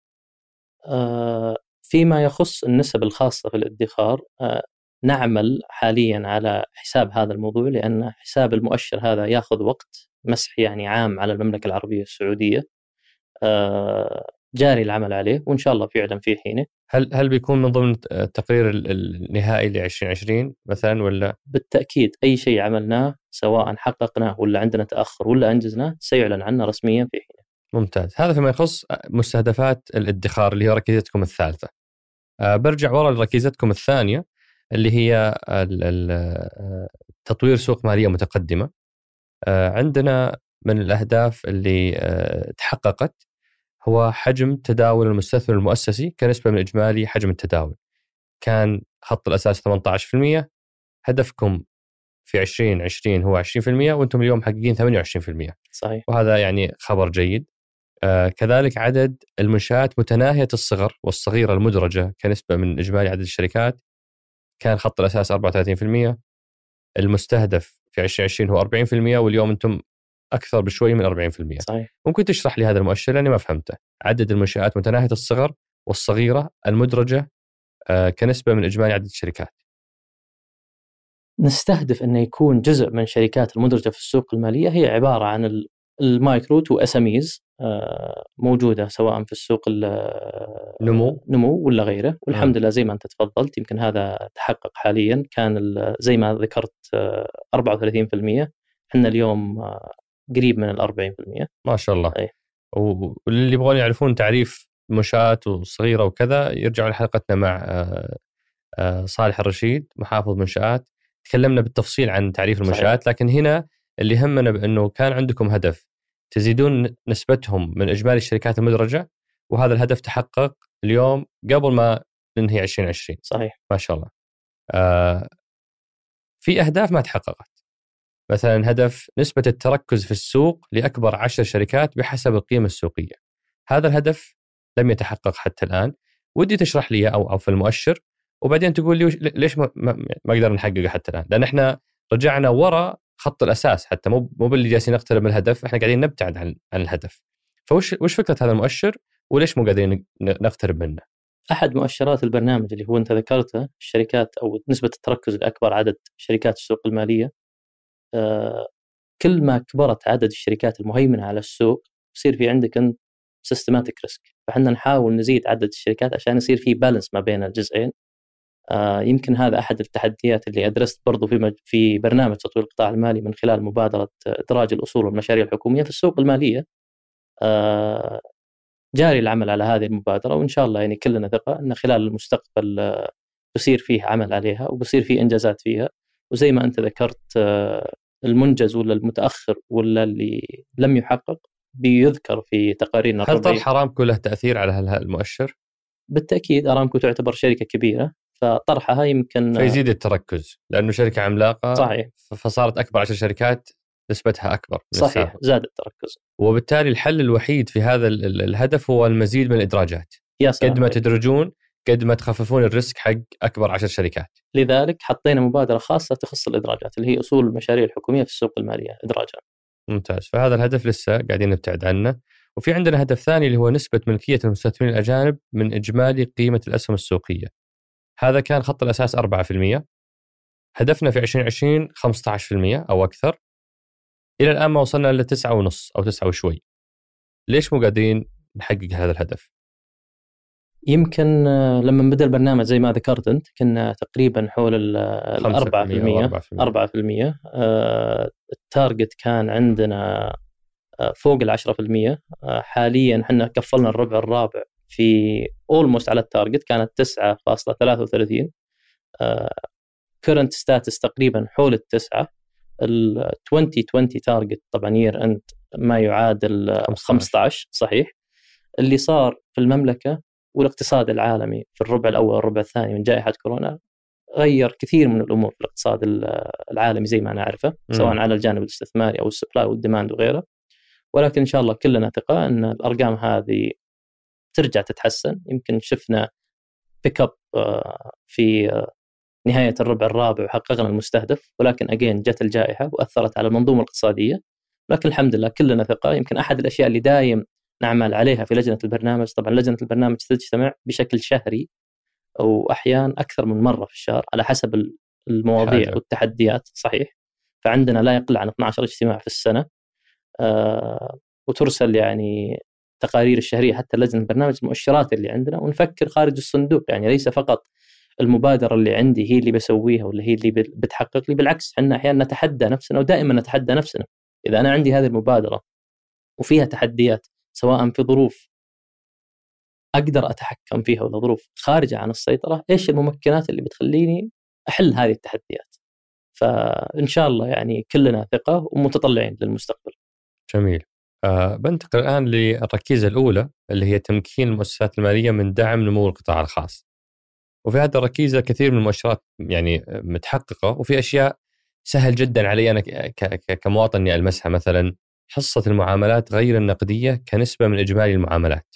أه فيما يخص النسب الخاصة في الادخار، أه نعمل حاليا على حساب هذا الموضوع، لأن حساب المؤشر هذا يأخذ وقت مسح يعني عام على المملكة العربية السعودية. أه جاري العمل عليه وإن شاء الله فعلا في حينه. هل هل بيكون من ضمن التقرير النهائي ل عشرين عشرين مثلا ولا؟ بالتأكيد أي شيء عملناه سواء حققناه ولا عندنا تأخر ولا أنجزناه سيعلن عنه رسميا في حينه. ممتاز. هذا فيما يخص مستهدفات الادخار اللي هي ركيزتكم الثالثة. أه برجع ورا لركيزتكم الثانية اللي هي تطوير سوق مالية متقدمة. أه عندنا من الأهداف اللي أه تحققت هو حجم تداول المستثمر المؤسسي كنسبة من إجمالي حجم التداول. كان خط الأساس ثمانية عشر بالمئة، هدفكم في عشرين عشرين هو عشرين بالمئة وأنتم اليوم محققين ثمانية وعشرين بالمئة. صحيح. وهذا يعني خبر جيد. آه كذلك عدد المنشآت متناهية الصغر والصغيرة المدرجة كنسبة من إجمالي عدد الشركات كان خط الأساس أربعة وثلاثين بالمئة، المستهدف في عشرين عشرين هو أربعين بالمئة واليوم أنتم أكثر بشوي من أربعين بالمئة. صحيح. ممكن تشرح لي هذا المؤشر لأني ما فهمته؟ عدد المنشآت متناهية الصغر والصغيرة المدرجة آه كنسبة من إجمالي عدد الشركات. نستهدف أن يكون جزء من شركات المدرجة في السوق المالية هي عبارة عن المايكرو تو أساميز موجودة سواء في السوق نمو نمو ولا غيره. والحمد لله زي ما أنت تفضلت يمكن هذا تحقق حاليا. كان زي ما ذكرت أربعة وثلاثين بالمئة، إحنا اليوم قريب من الأربعين بالمئة. ما شاء الله. أي. واللي يبغون يعرفون تعريف منشآت وصغيرة وكذا يرجعوا لحلقتنا مع صالح الرشيد محافظ منشآت، تكلمنا بالتفصيل عن تعريف المنشآت. لكن هنا اللي همنا بأنه كان عندكم هدف تزيدون نسبتهم من إجمالي الشركات المدرجة، وهذا الهدف تحقق اليوم قبل ما ننهي عشرين عشرين. صحيح. ما شاء الله. آه في أهداف ما تحققت، مثلا هدف نسبة التركز في السوق لأكبر عشر شركات بحسب القيمة السوقية. هذا الهدف لم يتحقق حتى الآن. ودي تشرح لي أو أو في المؤشر وبعدين تقول لي ليش ما ما قدرنا نحققه حتى الآن، لأن إحنا رجعنا وراء خط الأساس حتى مو مو باللي جالسين نقترب من الهدف، إحنا قاعدين نبتعد عن عن الهدف. فوش وش فكرة هذا المؤشر وليش مو قادرين نقترب منه؟ أحد مؤشرات البرنامج اللي هو أنت ذكرته الشركات أو نسبة التركز لأكبر عدد شركات السوق المالية. آه كل ما كبرت عدد الشركات المهيمنة على السوق يصير في عندك أنت سيستماتيك ريسك، فإحنا نحاول نزيد عدد الشركات عشان يصير في بالانس ما بين الجزئين. آه يمكن هذا أحد التحديات اللي أدرست برضو في مج... في برنامج تطوير القطاع المالي من خلال مبادرة إدراج الأصول والمشاريع الحكومية في السوق المالية. آه جاري العمل على هذه المبادرة وإن شاء الله يعني كلنا ثقة أن خلال المستقبل آه بصير فيه عمل عليها وبصير فيه إنجازات فيها. وزي ما أنت ذكرت آه المنجز ولا المتأخر ولا اللي لم يحقق بيذكر في تقاريرنا. هل طرح أرامكو له تأثير على هذا المؤشر؟ بالتأكيد أرامكو تعتبر شركة كبيرة فطرحها يمكن فيزيد التركز لأنه شركة عملاقة. صحيح. فصارت أكبر عشر شركات نسبتها أكبر. صحيح. زاد التركز. وبالتالي الحل الوحيد في هذا الهدف هو المزيد من الإدراجات. قد ما تدرجون قد ما تخففون الريسك حق أكبر عشر شركات. لذلك حطينا مبادرة خاصة تخص الإدراجات اللي هي أصول المشاريع الحكومية في السوق المالية إدراجها. ممتاز. فهذا الهدف لسه قاعدين نبتعد عنه. وفي عندنا هدف ثاني اللي هو نسبة ملكية المستثمرين الأجانب من إجمالي قيمة الأسهم السوقية. هذا كان خط الأساس أربعة بالمئة، هدفنا في عشرين عشرين خمسة عشر بالمئة أو أكثر. إلى الآن ما وصلنا إلى تسعة ونص أو تسعة وشوي. ليش مو قادرين نحقق هذا الهدف؟ يمكن لما بدأ البرنامج زي ما ذكرت أنت كنا تقريبا حول الأربعة في المية أربعة في المية. التارجت كان عندنا فوق العشرة في المية. حاليا احنا كفلنا الربع الرابع في almost على التارجت، كانت تسعة فاصلة ثلاثة وثلاثين. current status تقريبا حول التسعة. ال عشرين عشرين تارجت طبعا يير اند ما يعادل خمسة عشر. صحيح. اللي صار في المملكة والاقتصاد العالمي في الربع الأول والربع الثاني من جائحة كورونا غير كثير من الأمور في الاقتصاد العالمي زي ما نعرفه، سواء على الجانب الاستثماري أو السبلاي والديماند وغيره. ولكن إن شاء الله كلنا ثقة أن الأرقام هذه ترجع تتحسن. يمكن شفنا بيك اب في نهاية الربع الرابع وحققنا المستهدف، ولكن أجين جت الجائحة وأثرت على المنظومة الاقتصادية. لكن الحمد لله كلنا ثقة. يمكن أحد الأشياء اللي دايم نعمل عليها في لجنة البرنامج، طبعا لجنة البرنامج تجتمع بشكل شهري أو أحيان أكثر من مرة في الشهر على حسب المواضيع حاجة. والتحديات. صحيح. فعندنا لا يقل عن اثنا عشر اجتماع في السنة، آه وترسل يعني تقارير الشهرية حتى لجنة البرنامج المؤشرات اللي عندنا، ونفكر خارج الصندوق. يعني ليس فقط المبادرة اللي عندي هي اللي بسويها ولا هي اللي بتحقق لي، بالعكس احنا أحيانا نتحدى نفسنا ودائما نتحدى نفسنا. إذا أنا عندي هذه المبادرة وفيها تحديات سواء في ظروف أقدر أتحكم فيها ولا ظروف خارجة عن السيطرة، إيش الممكنات اللي بتخليني أحل هذه التحديات؟ فإن شاء الله يعني كلنا ثقة ومتطلعين للمستقبل. جميل. أه بنتقل الآن للركيزة الأولى اللي هي تمكين المؤسسات المالية من دعم نمو القطاع الخاص. وفي هذه الركيزة كثير من المؤشرات يعني متحققة، وفي أشياء سهل جدا علي أنا كمواطن أني ألمسها. مثلا حصة المعاملات غير النقدية كنسبة من إجمالي المعاملات،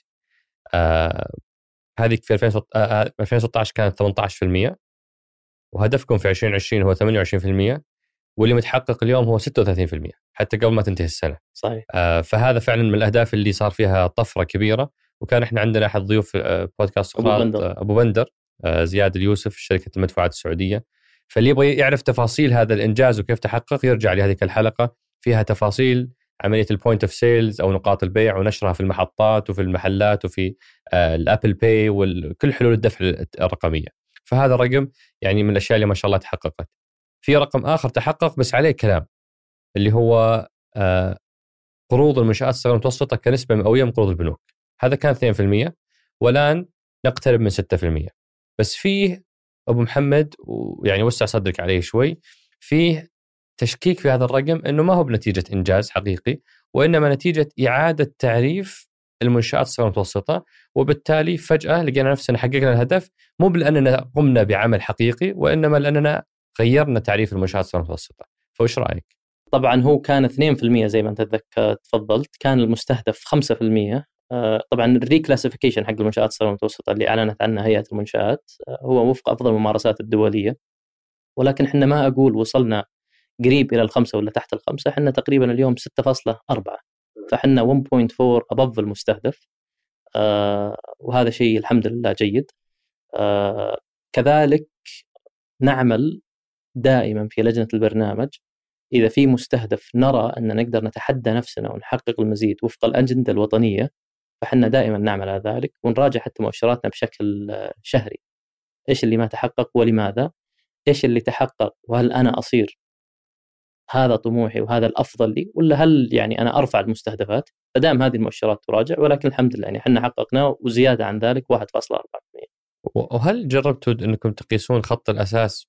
آه هذه في ألفين وستة عشر كانت ثمانية عشر بالمئة، وهدفكم في عشرين عشرين هو ثمانية وعشرين بالمئة، واللي متحقق اليوم هو ستة وثلاثين بالمئة حتى قبل ما تنتهي السنة. صحيح. آه فهذا فعلا من الأهداف اللي صار فيها طفرة كبيرة. وكان إحنا عندنا أحد ضيوف بودكاست سقراط أبو بندر, أبو بندر آه زياد اليوسف في شركة المدفوعات السعودية. فاللي يبغى يعرف تفاصيل هذا الإنجاز وكيف تحقق يرجع لهذه الحلقة، فيها تفاصيل عملية البوينت اوف سيلز أو نقاط البيع ونشرها في المحطات وفي المحلات وفي آه الأبل باي وكل حلول الدفع الرقمية. فهذا رقم يعني من الأشياء اللي ما شاء الله تحققت. في رقم آخر تحقق بس عليه كلام، اللي هو آه قروض المنشآت الصغيرة والمتوسطة كنسبة مئوية من قروض البنوك. هذا كان اثنين بالمئة والآن نقترب من ستة بالمئة. بس فيه أبو محمد ويعني وسع صدرك عليه شوي، فيه تشكيك في هذا الرقم أنه ما هو بنتيجة إنجاز حقيقي، وإنما نتيجة إعادة تعريف المنشآت الصغيرة والمتوسطة. وبالتالي فجأة لقينا نفسنا حققنا الهدف مو بأننا قمنا بعمل حقيقي، وإنما لأننا غيرنا تعريف المنشآت الصغيرة والمتوسطة. فوش رأيك؟ طبعا هو كان اثنين بالمئة زي ما انت تفضلت، كان المستهدف خمسة بالمئة. طبعا الريكلاسيفيكيشن حق المنشآت الصغيرة والمتوسطة اللي أعلنت عنها هيئة المنشآت هو وفق أفضل الممارسات الدولية، ولكن احنا ما أقول وصلنا قريب إلى الخمسة ولا تحت الخمسة، احنا تقريبا اليوم ستة فاصلة أربعة، فاحنا واحد فاصلة أربعة أبف المستهدف. آه وهذا شيء الحمد لله جيد. آه كذلك نعمل دائما في لجنة البرنامج إذا في مستهدف نرى أن نقدر نتحدى نفسنا ونحقق المزيد وفق الأجندة الوطنية، فحنا دائما نعمل على ذلك ونراجع حتى مؤشراتنا بشكل شهري. إيش اللي ما تحقق ولماذا؟ إيش اللي تحقق وهل أنا أصير هذا طموحي وهذا الأفضل لي، ولا هل يعني أنا أرفع المستهدفات؟ فدائما هذه المؤشرات تراجع، ولكن الحمد لله يعني حنا حققنا وزيادة عن ذلك واحد فاصلة أربعة بالمئة. وهل جربتوا أنكم تقيسون خط الأساس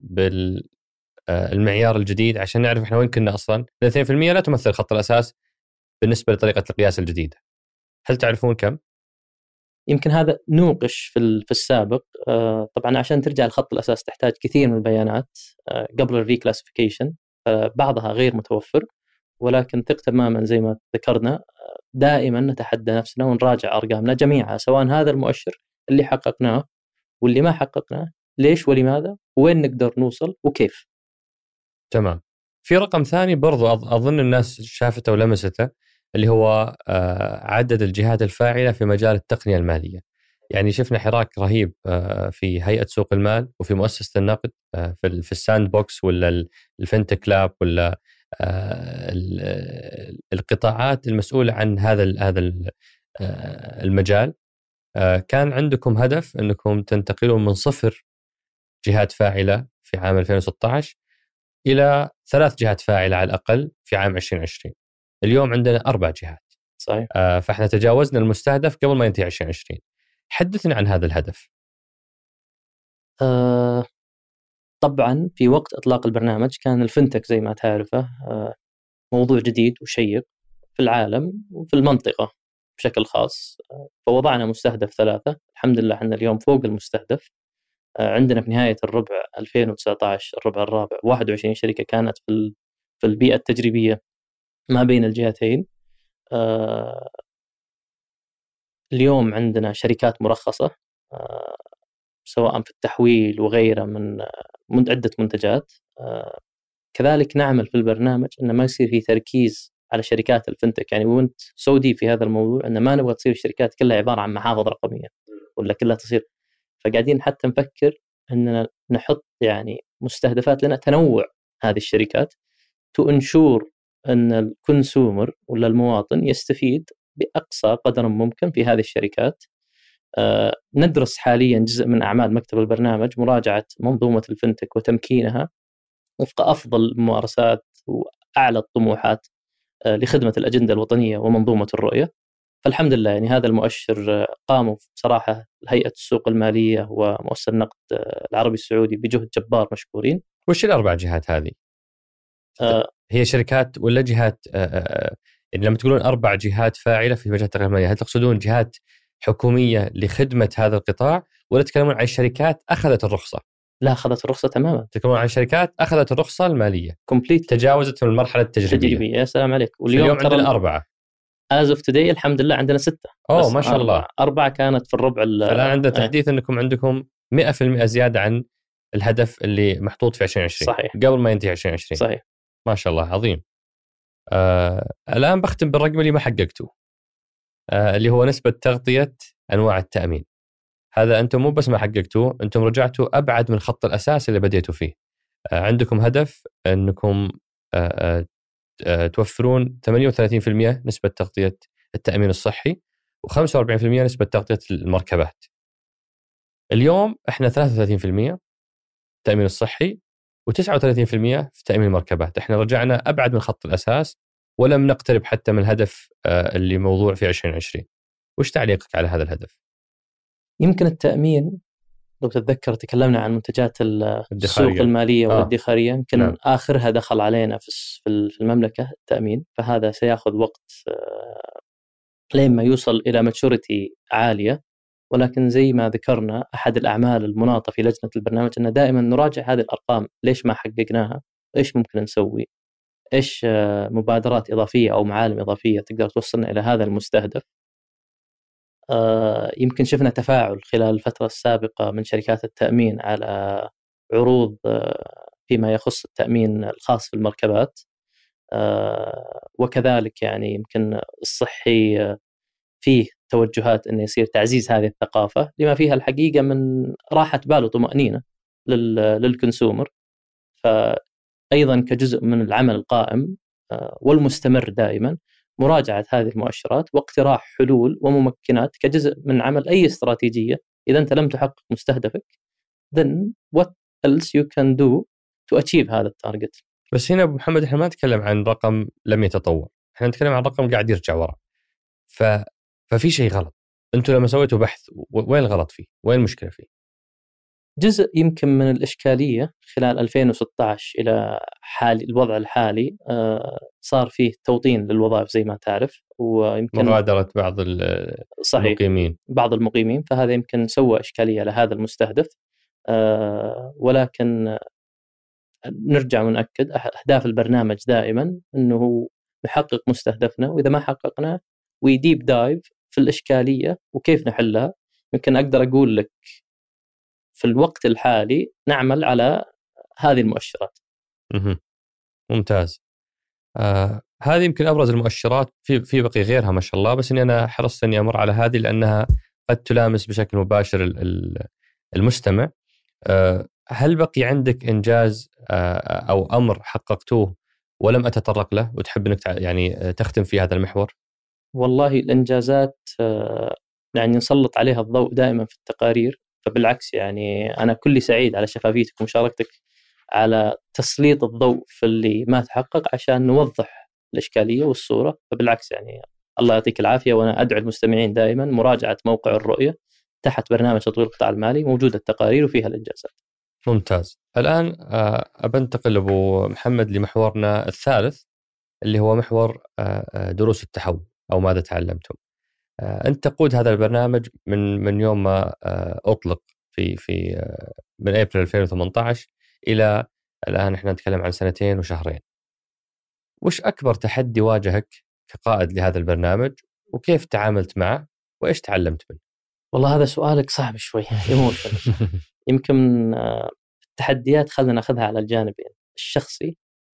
بالمعيار الجديد عشان نعرف إحنا وين كنا أصلاً؟ اثنين بالمئة لا تمثل خط الأساس بالنسبة لطريقة القياس الجديدة. هل تعرفون كم؟ يمكن هذا نوقش في في السابق. طبعا عشان ترجع لخط الأساس تحتاج كثير من البيانات قبل الريكلاسيفيكيشن، بعضها غير متوفر، ولكن ثق تماما زي ما ذكرنا دائما نتحدى نفسنا ونراجع أرقامنا جميعها، سواء هذا المؤشر اللي حققناه واللي ما حققناه ليش ولماذا وين نقدر نوصل وكيف. تمام. في رقم ثاني برضو أظن الناس شافته ولمسته، اللي هو عدد الجهات الفاعلة في مجال التقنية المالية. يعني شفنا حراك رهيب في هيئة سوق المال وفي مؤسسة النقد في الساند بوكس ولا الفنتك لاب ولا القطاعات المسؤولة عن هذا هذا المجال. كان عندكم هدف أنكم تنتقلون من صفر جهات فاعلة في عام ألفين وستة عشر إلى ثلاث جهات فاعلة على الأقل في عام عشرين عشرين. اليوم عندنا أربع جهات. صحيح. فإحنا تجاوزنا المستهدف قبل ما ينتهي عشرين عشرين. حدثنا عن هذا الهدف. أه طبعا في وقت إطلاق البرنامج كان الفنتك زي ما تعرفه أه موضوع جديد وشيق في العالم وفي المنطقة بشكل خاص. أه فوضعنا مستهدف ثلاثة. الحمد لله احنا اليوم فوق المستهدف. أه عندنا في نهاية الربع ألفين وتسعة عشر الربع الرابع واحد وعشرين شركة كانت في في البيئة التجريبية ما بين الجهتين. أه اليوم عندنا شركات مرخصة أه سواء في التحويل وغيره من من عدة منتجات. أه كذلك نعمل في البرنامج أن ما يصير في تركيز على شركات الفنتك، يعني وانت سودي في هذا الموضوع أن ما نبغى تصير الشركات كلها عبارة عن محافظ رقمية ولا كلها تصير. فقاعدين حتى نفكر أننا نحط يعني مستهدفات لنا تنوع هذه الشركات تنشور أن الكونسومر ولا المواطن يستفيد بأقصى قدر ممكن في هذه الشركات. أه ندرس حاليا جزء من أعمال مكتب البرنامج مراجعة منظومة الفنتك وتمكينها وفق أفضل الممارسات وأعلى الطموحات أه لخدمة الأجندة الوطنية ومنظومة الرؤية. فالحمد لله يعني هذا المؤشر قاموا بصراحة هيئة السوق المالية ومؤسسة النقد العربي السعودي بجهد جبار مشكورين. وش الأربع جهات هذه؟ أه هي شركات ولا جهات؟ أه يعني لما تقولون أربع جهات فاعلة في مجال التقنية المالية، هل تقصدون جهات حكومية لخدمة هذا القطاع ولا تتكلمون عن شركات أخذت الرخصة؟ لا، أخذت الرخصة تماما. تتكلمون عن شركات أخذت الرخصة المالية كومبليت، تجاوزت من المرحلة التجريبية. تجريبية. يا سلام عليك. واليوم عندنا أربعة. as of today الحمد لله عندنا ستة. أوه ما شاء الله. أربعة, أربعة كانت في الربع. الآن عندنا تحديث أنكم عندكم مئة بالمئة زيادة عن الهدف اللي محطوط في عشرين عشرين. صحيح. قبل ما ينتهي عشرين عشرين. صحيح. ما شاء الله عظيم. آه الآن بختم بالرقم اللي ما حققتوه، آه اللي هو نسبة تغطية أنواع التأمين. هذا أنتم مو بس ما حققتوه، أنتم رجعتوا أبعد من خط الأساس اللي بديتوا فيه. آه عندكم هدف أنكم آه آه توفرون ثمانية وثلاثين بالمئة نسبة تغطية التأمين الصحي وخمسة وأربعين بالمئة نسبة تغطية المركبات. اليوم إحنا ثلاثة وثلاثين بالمئة التأمين الصحي وتسعة وثلاثين بالمئة في تأمين المركبات. إحنا رجعنا أبعد من خط الأساس ولم نقترب حتى من الهدف اللي موضوع في عشرين عشرين. وش تعليقك على هذا الهدف؟ يمكن التأمين لو تتذكر تكلمنا عن منتجات السوق المالية آه. والادخارية، يمكن نعم. آخرها دخل علينا في المملكة التأمين، فهذا سيأخذ وقت لين ما يوصل إلى ماتشوريتي عالية. ولكن زي ما ذكرنا أحد الأعمال المناطة في لجنة البرنامج أن دائما نراجع هذه الأرقام، ليش ما حققناها، إيش ممكن نسوي، إيش مبادرات إضافية أو معالم إضافية تقدر توصلنا إلى هذا المستهدف. آه يمكن شفنا تفاعل خلال الفترة السابقة من شركات التأمين على عروض آه فيما يخص التأمين الخاص في المركبات. آه وكذلك يعني يمكن الصحي آه فيه توجهات أن يصير تعزيز هذه الثقافة لما فيها الحقيقة من راحة بال وطمأنينة للكونسومر. فأيضا كجزء من العمل القائم آه والمستمر دائما مراجعة هذه المؤشرات واقتراح حلول وممكنات كجزء من عمل أي استراتيجية. إذا أنت لم تحقق مستهدفك then what else you can do to achieve هذا التارجت. بس هنا أبو محمد إحنا ما نتكلم عن رقم لم يتطور، إحنا نتكلم عن رقم قاعد يرجع وراء. ف... ففي شيء غلط. أنتوا لما سويتوا بحث وين الغلط فيه؟ وين المشكلة فيه؟ جزء يمكن من الإشكالية خلال ألفين وستة عشر إلى حال الوضع الحالي آه صار فيه توطين للوظائف زي ما تعرف، ويمكن مغادرة بعض المقيمين بعض المقيمين فهذا يمكن سوى إشكالية لهذا المستهدف. آه ولكن نرجع ونأكد أهداف البرنامج دائما أنه نحقق مستهدفنا، وإذا ما حققنا ويديب دايف في الإشكالية وكيف نحلها. يمكن أقدر أقول لك في الوقت الحالي نعمل على هذه المؤشرات. ممتاز. آه هذه يمكن أبرز المؤشرات، في في بقي غيرها ما شاء الله، بس إني أنا حرصت إني أمر على هذه لأنها قد تلامس بشكل مباشر المستمع. آه هل بقي عندك إنجاز آه أو أمر حققتوه ولم أتطرق له وتحب إنك يعني تختم في هذا المحور؟ والله الإنجازات آه يعني نسلط عليها الضوء دائما في التقارير. فبالعكس يعني أنا كلي سعيد على شفافيتك ومشاركتك على تسليط الضوء في اللي ما تحقق عشان نوضح الإشكالية والصورة. فبالعكس يعني الله يعطيك العافية، وأنا أدعو المستمعين دائما مراجعة موقع الرؤية تحت برنامج تطوير القطاع المالي، موجودة التقارير وفيها الإنجازات. ممتاز. الآن أبنتقل أبو محمد لمحورنا الثالث اللي هو محور دروس التحول أو ماذا تعلمتم. أنت تقود هذا البرنامج من من يوم ما أطلق في في من أبريل ألفين وثمانية عشر إلى الآن، إحنا نتكلم عن سنتين وشهرين. وش أكبر تحدي واجهك كقائد لهذا البرنامج، وكيف تعاملت معه، وإيش تعلمت منه؟ والله هذا سؤالك صعب شوي يمكن التحديات خلنا ناخذها على الجانبين الشخصي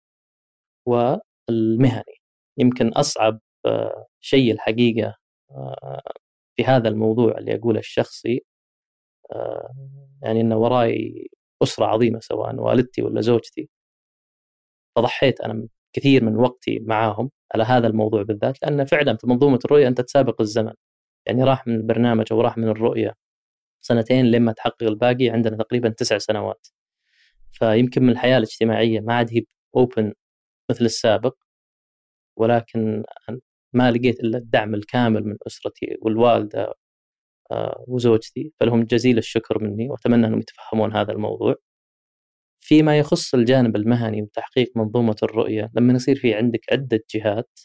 والمهني. يمكن أصعب شيء الحقيقة في هذا الموضوع اللي أقوله الشخصي، يعني أنه وراي أسرة عظيمة سواء والدتي ولا زوجتي، فضحيت أنا كثير من وقتي معاهم على هذا الموضوع بالذات، لأن فعلا في منظومة الرؤية أنت تسابق الزمن. يعني راح من البرنامج أو راح من الرؤية سنتين لما تحقق الباقي، عندنا تقريبا تسع سنوات. فيمكن من الحياة الاجتماعية ما عاد هي أوبن مثل السابق، ولكن ما لقيت إلا الدعم الكامل من أسرتي والوالدة وزوجتي، فلهم جزيل الشكر مني وأتمنى أنهم يتفهمون هذا الموضوع. فيما يخص الجانب المهني وتحقيق منظومة الرؤية، لما يصير في عندك عدة جهات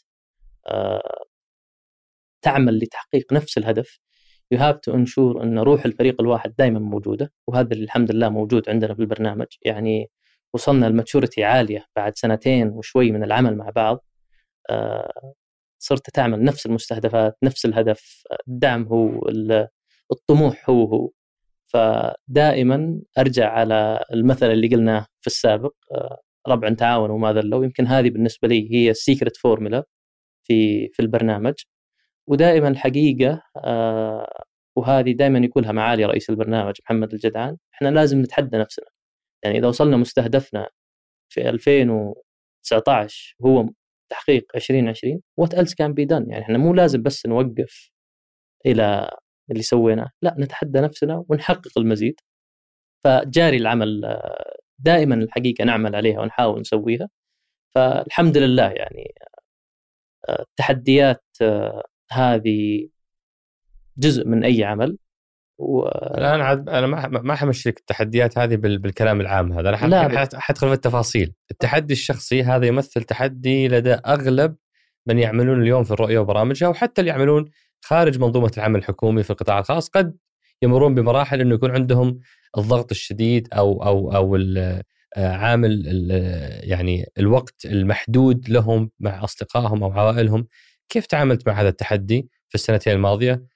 تعمل لتحقيق نفس الهدف، you have to ensure أن روح الفريق الواحد دائما موجودة، وهذا اللي الحمد لله موجود عندنا في البرنامج. يعني وصلنا لماتشورتي عالية بعد سنتين وشوي من العمل مع بعض. صرت تعمل نفس المستهدفات، نفس الهدف، الدعم هو، الطموح هو هو. فدائما أرجع على المثل اللي قلناه في السابق، ربع تعاون وما ذلوا. يمكن هذه بالنسبة لي هي السيكرت فورمولا في في البرنامج. ودائما الحقيقة وهذه دائما يقولها معالي رئيس البرنامج محمد الجدعان، احنا لازم نتحدى نفسنا. يعني إذا وصلنا مستهدفنا في ألفين وتسعة عشر هو تحقيق عشرين عشرين what else can be done، يعني احنا مو لازم بس نوقف إلى اللي سويناه، لا نتحدى نفسنا ونحقق المزيد. فجاري العمل دائما الحقيقة نعمل عليها ونحاول نسويها. فالحمد لله يعني التحديات هذه جزء من أي عمل. و... الآن عاد أنا ما ما حمشيك التحديات هذه بالكلام العام هذا، أنا حدخل في التفاصيل. التحدي الشخصي هذا يمثل تحدي لدى أغلب من يعملون اليوم في الرؤية وبرامجها، وحتى اللي يعملون خارج منظومة العمل الحكومي في القطاع الخاص قد يمرون بمراحل إنه يكون عندهم الضغط الشديد أو أو أو عامل يعني الوقت المحدود لهم مع أصدقائهم أو عوائلهم. كيف تعاملت مع هذا التحدي في السنتين الماضية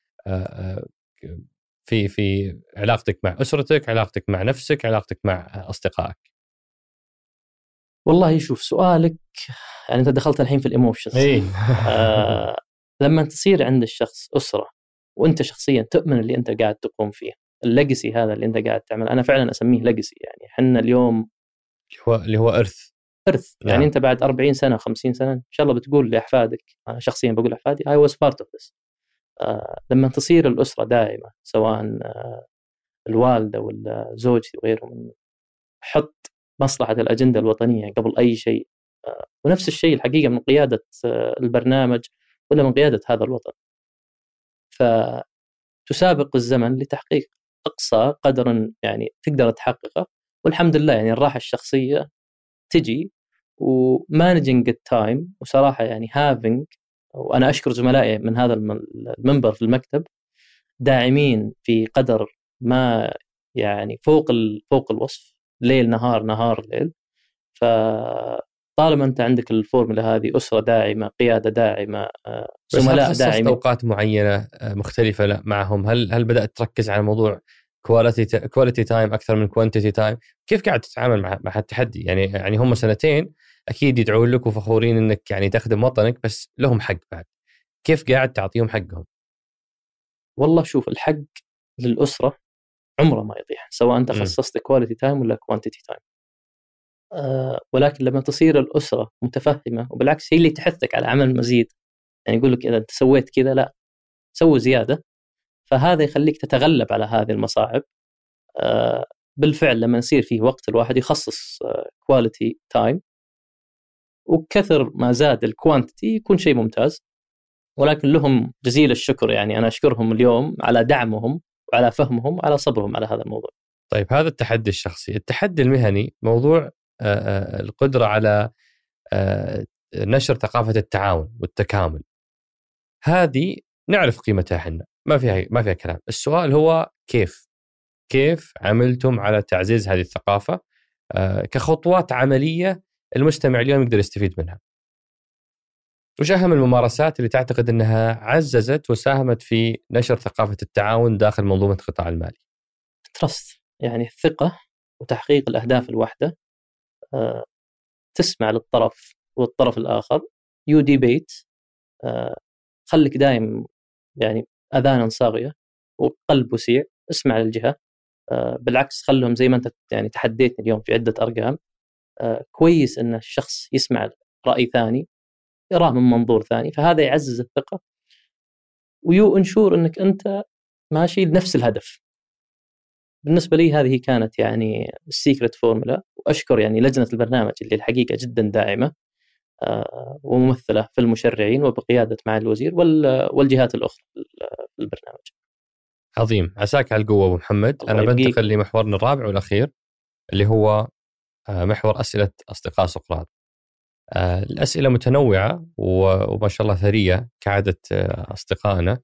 في في علاقتك مع أسرتك، علاقتك مع نفسك، علاقتك مع أصدقائك؟ والله شوف سؤالك، يعني أنت دخلت الحين في الإيموشنز. إيه. آه لما تصير عند الشخص أسرة وأنت شخصيا تؤمن اللي أنت قاعد تقوم فيه، الليجسي هذا اللي أنت قاعد تعمل، أنا فعلا أسميه ليجسي. يعني حنا اليوم هو اللي هو إرث إرث. يعني نعم. أنت بعد أربعين سنة خمسين سنة إن شاء الله بتقول لأحفادك، أنا شخصيا بقول لأحفادي I was part of this. آه لما تصير الأسرة دائما سواء آه الوالدة ولا زوجتي وغيرهم حط مصلحة الأجندة الوطنية قبل أي شيء. آه ونفس الشيء الحقيقة من قيادة آه البرنامج ولا من قيادة هذا الوطن. فتسابق الزمن لتحقيق أقصى قدر يعني تقدر تحققه. والحمد لله يعني الراحة الشخصية تجي ومانجينج التايم. وصراحة يعني هافينج، وأنا أشكر زملائي من هذا المنبر في المكتب داعمين في قدر ما يعني فوق فوق الوصف، ليل نهار نهار ليل. فطالما أنت عندك الفورمولا هذه، أسرة داعمة، قيادة داعمة، زملاء داعمين. أوقات معينة مختلفة معهم، هل هل بدأت تركز على موضوع كواليتي كواليتي تايم أكثر من كوانتيتي تايم؟ كيف قاعد تتعامل مع مع التحدي؟ يعني يعني هم سنتين أكيد يدعون لك وفخورين إنك يعني تخدم وطنك، بس لهم حق بعد. كيف قاعد تعطيهم حقهم؟ والله شوف، الحق للأسرة عمره ما يضيع سواء أنت خصصت كواليتي تايم ولا كوانتيتي تايم. أه ولكن لما تصير الأسرة متفهمة، وبالعكس هي اللي تحثك على عمل مزيد، يعني يقول لك إذا أنت سويت كذا لا سوي زيادة. فهذا يخليك تتغلب على هذه المصاعب. بالفعل لما يصير فيه وقت الواحد يخصص كواليتي تايم، وكثر ما زاد الكوانتيتي يكون شيء ممتاز. ولكن لهم جزيل الشكر، يعني أنا أشكرهم اليوم على دعمهم وعلى فهمهم وعلى صبرهم على هذا الموضوع. طيب هذا التحدي الشخصي. التحدي المهني موضوع القدرة على نشر ثقافة التعاون والتكامل. هذه نعرف قيمتها احنا، ما فيها ما فيها كلام. السؤال هو كيف كيف عملتم على تعزيز هذه الثقافة كخطوات عملية المجتمع اليوم يقدر يستفيد منها؟ وش أهم الممارسات اللي تعتقد أنها عززت وساهمت في نشر ثقافة التعاون داخل منظومة القطاع المالي؟ ترست، يعني الثقة وتحقيق الأهداف الواحدة. أه، تسمع للطرف والطرف الآخر، يو ديبيت، أه، خليك دائم يعني أذانا صاغية وقلب وسيع، اسمع للجهة. أه، بالعكس خلهم زي ما أنت يعني تحديتني اليوم في عدة أرقام. أه، كويس أن الشخص يسمع رأي ثاني، يراه من منظور ثاني، فهذا يعزز الثقة ويو انشور أنك أنت ماشي لنفس الهدف. بالنسبة لي هذه كانت يعني السيكرت فورمولا. وأشكر يعني لجنة البرنامج اللي الحقيقة جدا داعمة وممثلة في المشرعين وبقيادة معالي الوزير والجهات الأخرى في البرنامج. عظيم، عساك على القوة أبو محمد. أنا بنتقل لمحورنا الرابع والأخير اللي هو محور أسئلة أصدقاء سقراط. الأسئلة متنوعة وما شاء الله ثرية كعادة أصدقائنا.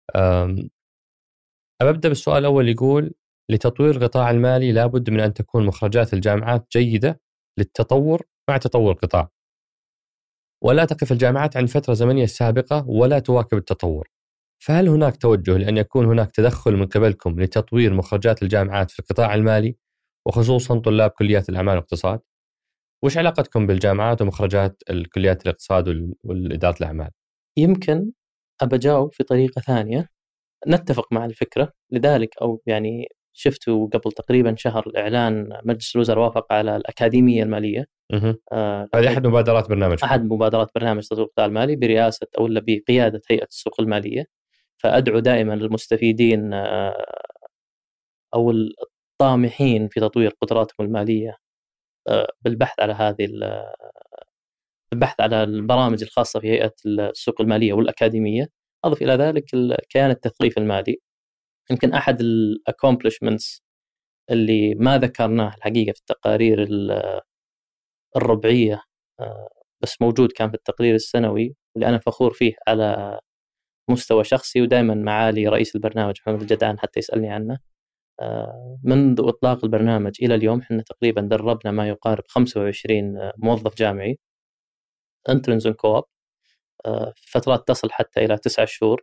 أبدأ بالسؤال الأول، يقول: لتطوير القطاع المالي لابد من أن تكون مخرجات الجامعات جيدة للتطور مع تطور القطاع، ولا تقف الجامعات عن فترة زمنية سابقة ولا تواكب التطور. فهل هناك توجه لأن يكون هناك تدخل من قبلكم لتطوير مخرجات الجامعات في القطاع المالي وخصوصا طلاب كليات الأعمال والاقتصاد؟ وش علاقتكم بالجامعات ومخرجات الكليات الاقتصاد والإدارة الأعمال؟ يمكن أبجاوب في طريقة ثانية. نتفق مع الفكرة، لذلك أو يعني شفتوا قبل تقريبا شهر الإعلان مجلس الوزراء وافق على الأكاديمية المالية. آه هذه أحد مبادرات برنامج أحد مبادرات برنامج تطوير القطاع المالي برئاسة أو بقيادة هيئة السوق المالية. فأدعو دائما للمستفيدين آه أو الطامحين في تطوير قدراتهم المالية آه بالبحث على هذه البحث على البرامج الخاصة في هيئة السوق المالية والأكاديمية. أضف إلى ذلك الكيان التثقيف المالي. يمكن أحد الأكومبلشمنتس اللي ما ذكرناه الحقيقة في التقارير الربعية بس موجود كان في التقرير السنوي، اللي أنا فخور فيه على مستوى شخصي، ودائما معالي رئيس البرنامج محمد الجدعان حتى يسألني عنه. منذ إطلاق البرنامج إلى اليوم حنا تقريبا دربنا ما يقارب خمسة وعشرين موظف جامعي انترنز كواب، فترات تصل حتى إلى تسعة شهور.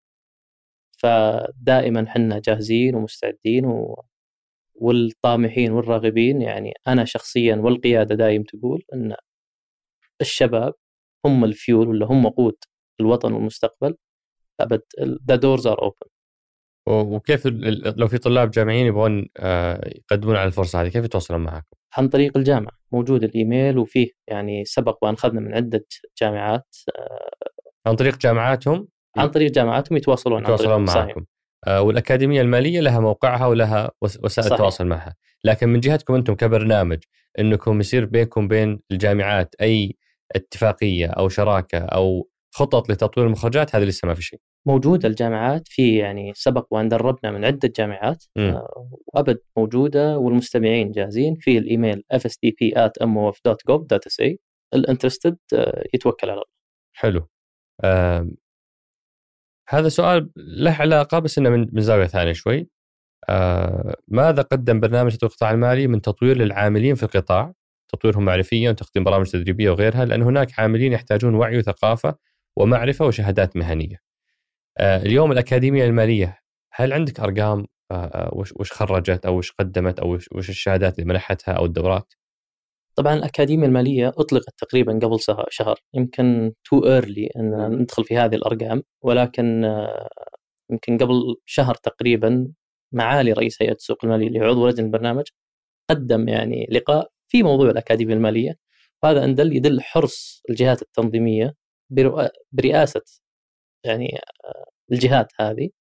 فدائما حنا جاهزين ومستعدين و... والطامحين والراغبين. يعني أنا شخصيا والقيادة دائم تقول أن الشباب هم الفيول ولا هم وقود الوطن والمستقبل. أبد the doors are open. وكيف لو في طلاب جامعيين يبغون يقدمون على الفرصة هذه كيف يتواصلون معكم؟ عن طريق الجامعة، موجود الإيميل وفيه يعني سبق وأن أخذنا من عدة جامعات. عن طريق جامعاتهم عن طريق جامعاتهم يتواصلون, يتواصلون معكم. والأكاديمية المالية لها موقعها ولها وسائل التواصل معها. لكن من جهتكم أنتم كبرنامج أنكم يصير بينكم بين الجامعات أي اتفاقية أو شراكة أو خطط لتطوير المخرجات، هذا لسه ما في شيء موجودة. الجامعات في يعني سبق وأن دربنا من عدة جامعات آه وأبد موجودة، والمستمعين جاهزين. في الإيميل إف إس دي بي آت إم أو إف دوت جوف دوت إس إيه. الانترستد آه يتوكل على الله. حلو. آه هذا سؤال له علاقة بس إنه من زاوية ثانية شوي. آه ماذا قدم برنامج تطوير القطاع المالي من تطوير للعاملين في القطاع، تطويرهم معرفيا وتقديم برامج تدريبية وغيرها، لأن هناك عاملين يحتاجون وعي وثقافة ومعرفة وشهادات مهنية. آه اليوم الأكاديمية المالية هل عندك أرقام آه وش, وش خرجت أو وش قدمت أو وش, وش الشهادات اللي منحتها أو الدورات؟ طبعا الأكاديمية المالية أطلقت تقريبا قبل شهر، يمكن too early أن ندخل في هذه الأرقام، ولكن آه يمكن قبل شهر تقريبا معالي رئيس هيئة السوق المالي اللي عضو لجنة البرنامج قدم يعني لقاء في موضوع الأكاديمية المالية. وهذا أندل يدل حرص الجهات التنظيمية برئاسة يعني الجهات هذه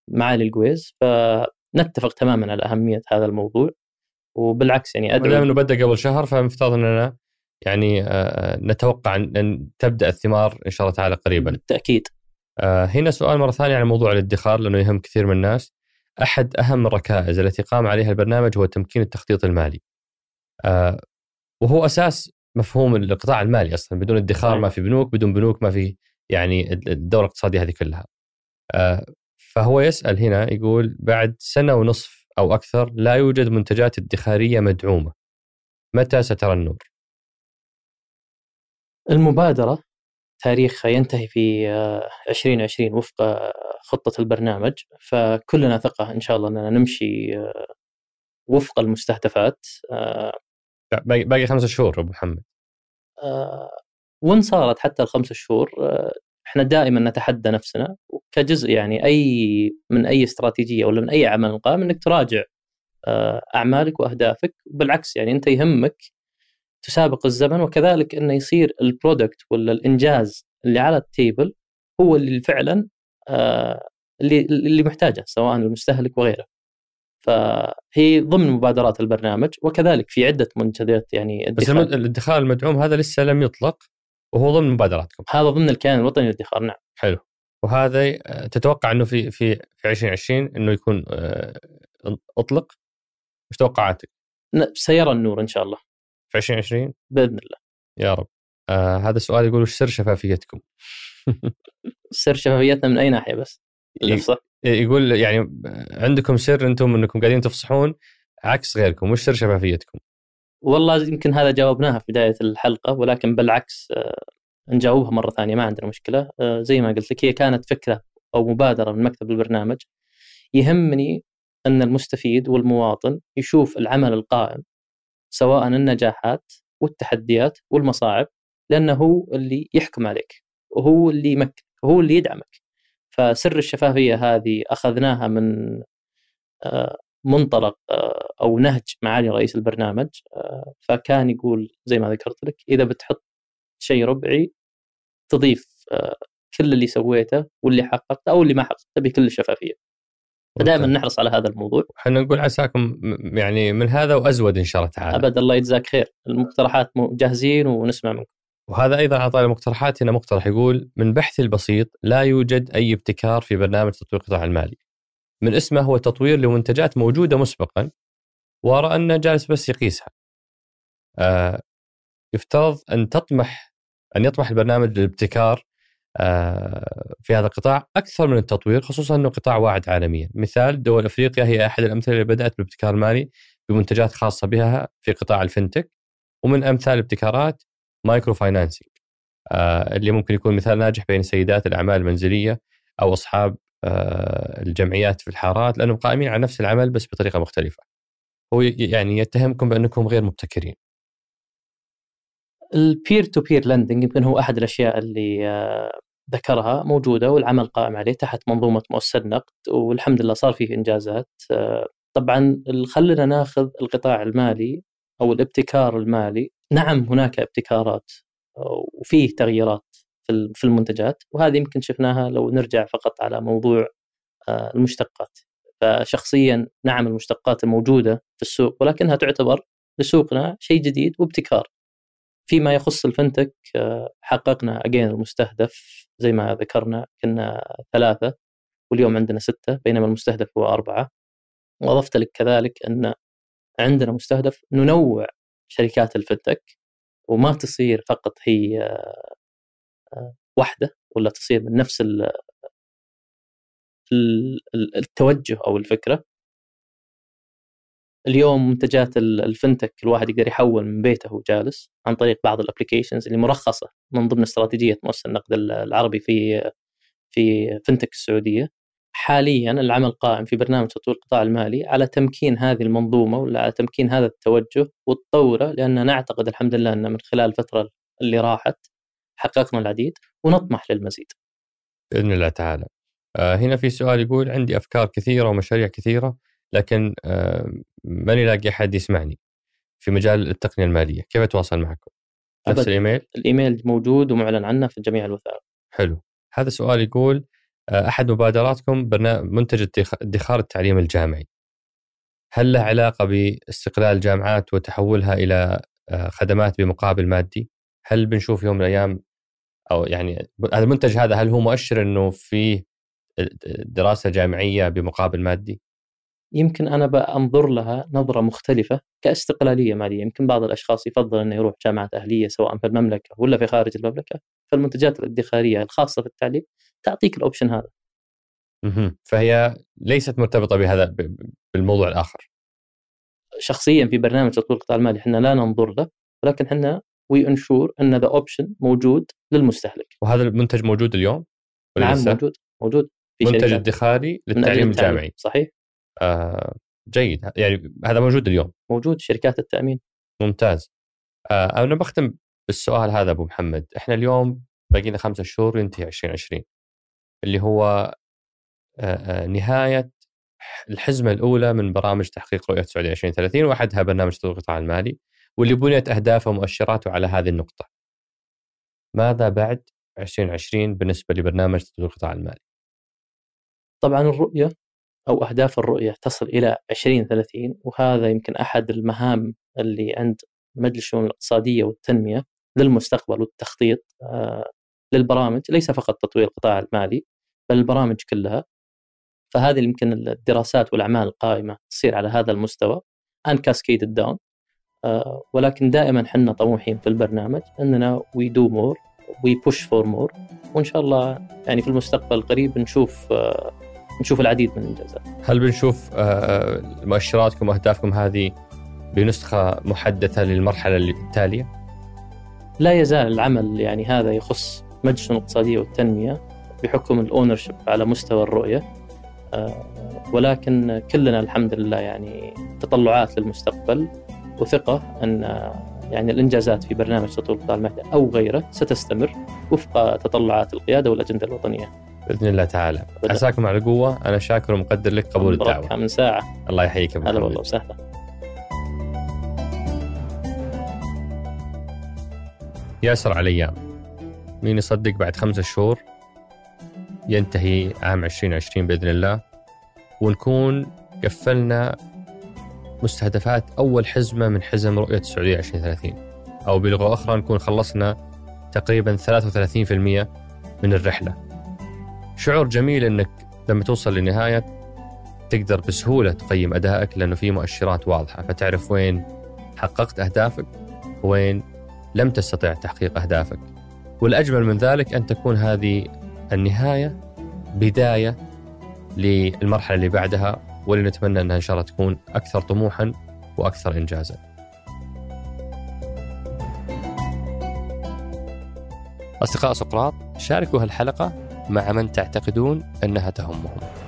معالي القويز، فنتفق تماما على أهمية هذا الموضوع. وبالعكس يعني أدعو أنه بدأ قبل شهر، فمفترض أننا يعني نتوقع أن تبدأ الثمار إن شاء الله تعالى قريبا. بالتأكيد. هنا سؤال مرة ثانية عن موضوع الادخار، لأنه يهم كثير من الناس. أحد أهم الركائز التي قام عليها البرنامج هو تمكين التخطيط المالي، وهو أساس مفهوم القطاع المالي أصلا. بدون ادخار ما في بنوك، بدون بنوك ما في يعني الدورة الاقتصادية هذه كلها. فهو يسأل هنا، يقول بعد سنة ونصف أو أكثر لا يوجد منتجات ادخارية مدعومة، متى سترى النور؟ المبادرة تاريخها ينتهي في عشرين عشرين وفق خطة البرنامج، فكلنا ثقة إن شاء الله أننا نمشي وفق المستهدفات. باقي خمسة شهور أبو محمد. وإن صارت حتى الخمسة شهور، إحنا دائما نتحدى نفسنا كجزء يعني أي من أي استراتيجية ولا من أي عمل قائم، إنك تراجع أعمالك وأهدافك. بالعكس يعني أنت يهمك تسابق الزمن، وكذلك إنه يصير البرودكت ولا الإنجاز اللي على التيبل هو اللي فعلا اللي اللي محتاجه سواء المستهلك وغيره. فهي ضمن مبادرات البرنامج، وكذلك في عدة منتديات يعني بس الادخار المدعوم هذا لسه لم يطلق وهو ضمن مبادراتكم. هذا ضمن الكيان الوطني للادخار. نعم. حلو. وهذا تتوقع انه في في في عشرين عشرين انه يكون اطلق؟ وش توقعاتك؟ سيرى النور ان شاء الله في عشرين عشرين باذن الله يا رب. آه هذا السؤال يقول وش سر شفافيتكم؟ سر شفافيتنا من اي ناحيه؟ بس الافصح يقول يعني عندكم سر انتم انكم قاعدين تفصحون عكس غيركم، وش سر شفافيتكم؟ والله يمكن هذا جاوبناها في بدايه الحلقه، ولكن بالعكس نجاوبها مرة ثانية، ما عندنا مشكلة. زي ما قلت لك، هي كانت فكرة أو مبادرة من مكتب البرنامج. يهمني أن المستفيد والمواطن يشوف العمل القائم، سواء النجاحات والتحديات والمصاعب، لأنه هو اللي يحكم عليك وهو اللي يمكنك وهو اللي يدعمك. فسر الشفافية هذه أخذناها من منطلق أو نهج معالي رئيس البرنامج. فكان يقول زي ما ذكرت لك، إذا بتحط شيء ربعي تضيف كل اللي سويته واللي حققته أو اللي ما حققته بكل شفافية. فدائما نحرص على هذا الموضوع. احنا نقول عساكم يعني من هذا وأزود إن شاء الله تعالى. أبد، الله يجزاك خير. المقترحات جاهزين ونسمع منكم. وهذا أيضا على طاري المقترحات، هنا مقترح يقول من بحثي البسيط لا يوجد أي ابتكار في برنامج تطوير القطاع المالي، من اسمه هو تطوير لمنتجات موجودة مسبقا، وأرى أنه جالس بس يقيسها. آه يفترض أن تطمح أن يطمح البرنامج للابتكار آه في هذا القطاع أكثر من التطوير، خصوصا أنه قطاع واعد عالميا. مثال دول أفريقيا هي أحد الأمثلة اللي بدأت بالابتكار المالي بمنتجات خاصة بها في قطاع الفنتك، ومن أمثال الابتكارات مايكرو فاينانسينج آه اللي ممكن يكون مثال ناجح بين سيدات الأعمال المنزلية أو أصحاب آه الجمعيات في الحارات، لأنهم قائمين على نفس العمل بس بطريقة مختلفة. هو يعني يتهمكم بأنكم غير مبتكرين. البير تو بير لندنج يمكن هو أحد الأشياء اللي آه ذكرها موجودة والعمل قائم عليه تحت منظومة مؤسسة نقد، والحمد لله صار فيه إنجازات. آه طبعا خلنا ناخذ القطاع المالي أو الابتكار المالي. نعم هناك ابتكارات وفيه تغييرات في المنتجات، وهذه يمكن شفناها لو نرجع فقط على موضوع المشتقات. فشخصيا نعم المشتقات الموجودة في السوق، ولكنها تعتبر لسوقنا شيء جديد وابتكار. فيما يخص الفنتك حققنا أجين المستهدف زي ما ذكرنا، كنا ثلاثة واليوم عندنا ستة، بينما المستهدف هو أربعة. وأضفت لك كذلك أن عندنا مستهدف ننوع شركات الفنتك، وما تصير فقط هي واحدة ولا تصير من نفس التوجه أو الفكرة. اليوم منتجات الفنتك الواحد يقدر يحول من بيته وجالس عن طريق بعض الابليكيشنز اللي مرخصة من ضمن استراتيجية مؤسسة النقد العربي في في فنتك السعودية. حاليا العمل قائم في برنامج تطوير القطاع المالي على تمكين هذه المنظومة ولا على تمكين هذا التوجه والتطوره، لأننا نعتقد الحمد لله أن من خلال الفترة اللي راحت حققنا العديد ونطمح للمزيد بإذن الله تعالى. آه هنا في سؤال يقول عندي أفكار كثيرة ومشاريع كثيرة، لكن آه ماني لاقي أحد يسمعني في مجال التقنية المالية، كيف أتواصل معكم؟ نفس الإيميل؟ الإيميل موجود ومعلن عنه في جميع الوثائق. حلو. هذا سؤال يقول أحد مبادراتكم برنامج منتج ادخار التعليم الجامعي، هل له علاقة باستقلال الجامعات وتحولها إلى خدمات بمقابل مادي؟ هل بنشوف يوم من الأيام أو يعني هذا المنتج هذا هل هو مؤشر أنه فيه دراسة جامعية بمقابل مادي؟ يمكن أنا بأنظر لها نظرة مختلفة كاستقلالية مالية. يمكن بعض الأشخاص يفضل أنه يروح جامعة أهلية سواء في المملكة ولا في خارج المملكة، فالمنتجات الادخارية الخاصة في التعليم تعطيك الأوبشن هذا. فهي ليست مرتبطة بهذا بالموضوع الآخر. شخصيا في برنامج تطوير القطاع المالي احنا لا ننظر له، ولكن احنا وينشور أن ذا أوبشن موجود للمستهلك. وهذا المنتج موجود اليوم؟ نعم لسه؟ موجود موجود في منتج ادخاري للتعليم الجامعي. صحيح. آه جيد، يعني هذا موجود اليوم، موجود شركات التأمين. ممتاز. آه أنا بختم بالسؤال هذا أبو محمد. إحنا اليوم باقينا خمسة شهور ينتهي عشرين عشرين اللي هو آه آه نهاية الحزمة الأولى من برامج تحقيق رؤية السعودية عشرين ثلاثين، وأحدها برنامج تطوير القطاع المالي، واللي بنيت أهدافه ومؤشراته على هذه النقطة. ماذا بعد عشرين عشرين بالنسبة لبرنامج تطوير القطاع المالي؟ طبعا الرؤية أو أهداف الرؤية تصل إلى عشرين ثلاثين، وهذا يمكن أحد المهام اللي عند مجلس الشؤون الاقتصادية والتنمية للمستقبل والتخطيط آه للبرامج، ليس فقط تطوير القطاع المالي بل البرامج كلها. فهذه يمكن الدراسات والأعمال القائمة تصير على هذا المستوى and cascaded down. آه ولكن دائما حنا طموحين في البرنامج أننا we do more we push for more، وإن شاء الله يعني في المستقبل القريب نشوف آه نشوف العديد من الإنجازات. هل بنشوف آه مؤشراتكم وأهدافكم هذه بنسخة محدثة للمرحلة التالية؟ لا يزال العمل يعني هذا يخص مجلس الشؤون الاقتصادية والتنمية بحكم الأونرشيب على مستوى الرؤية، آه ولكن كلنا الحمد لله يعني تطلعات للمستقبل وثقة أن يعني الإنجازات في برنامج تطوير القطاع المالي أو غيره ستستمر وفق تطلعات القيادة والأجندة الوطنية بإذن الله تعالى. عساكم على قوة. أنا شاكر ومقدر لك قبول الدعوة. من ساعة. الله يحييك. هلا والله وسهلا. ياسر على أيام، مين يصدق بعد خمسة شهور ينتهي عام عشرين عشرين بإذن الله، ونكون قفلنا مستهدفات أول حزمة من حزم رؤية السعودية عشرين ثلاثين، أو بلغة أخرى نكون خلصنا تقريبا ثلاثة وثلاثين بالمئة من الرحلة. شعور جميل أنك لما توصل للنهاية تقدر بسهولة تقيم أدائك، لأنه في مؤشرات واضحة فتعرف وين حققت أهدافك وين لم تستطع تحقيق أهدافك. والأجمل من ذلك أن تكون هذه النهاية بداية للمرحلة اللي بعدها، واللي نتمنى أنها إن شاء الله تكون أكثر طموحا وأكثر إنجازا. أصدقاء سقراط، شاركوا هالحلقة مع من تعتقدون أنها تهمهم.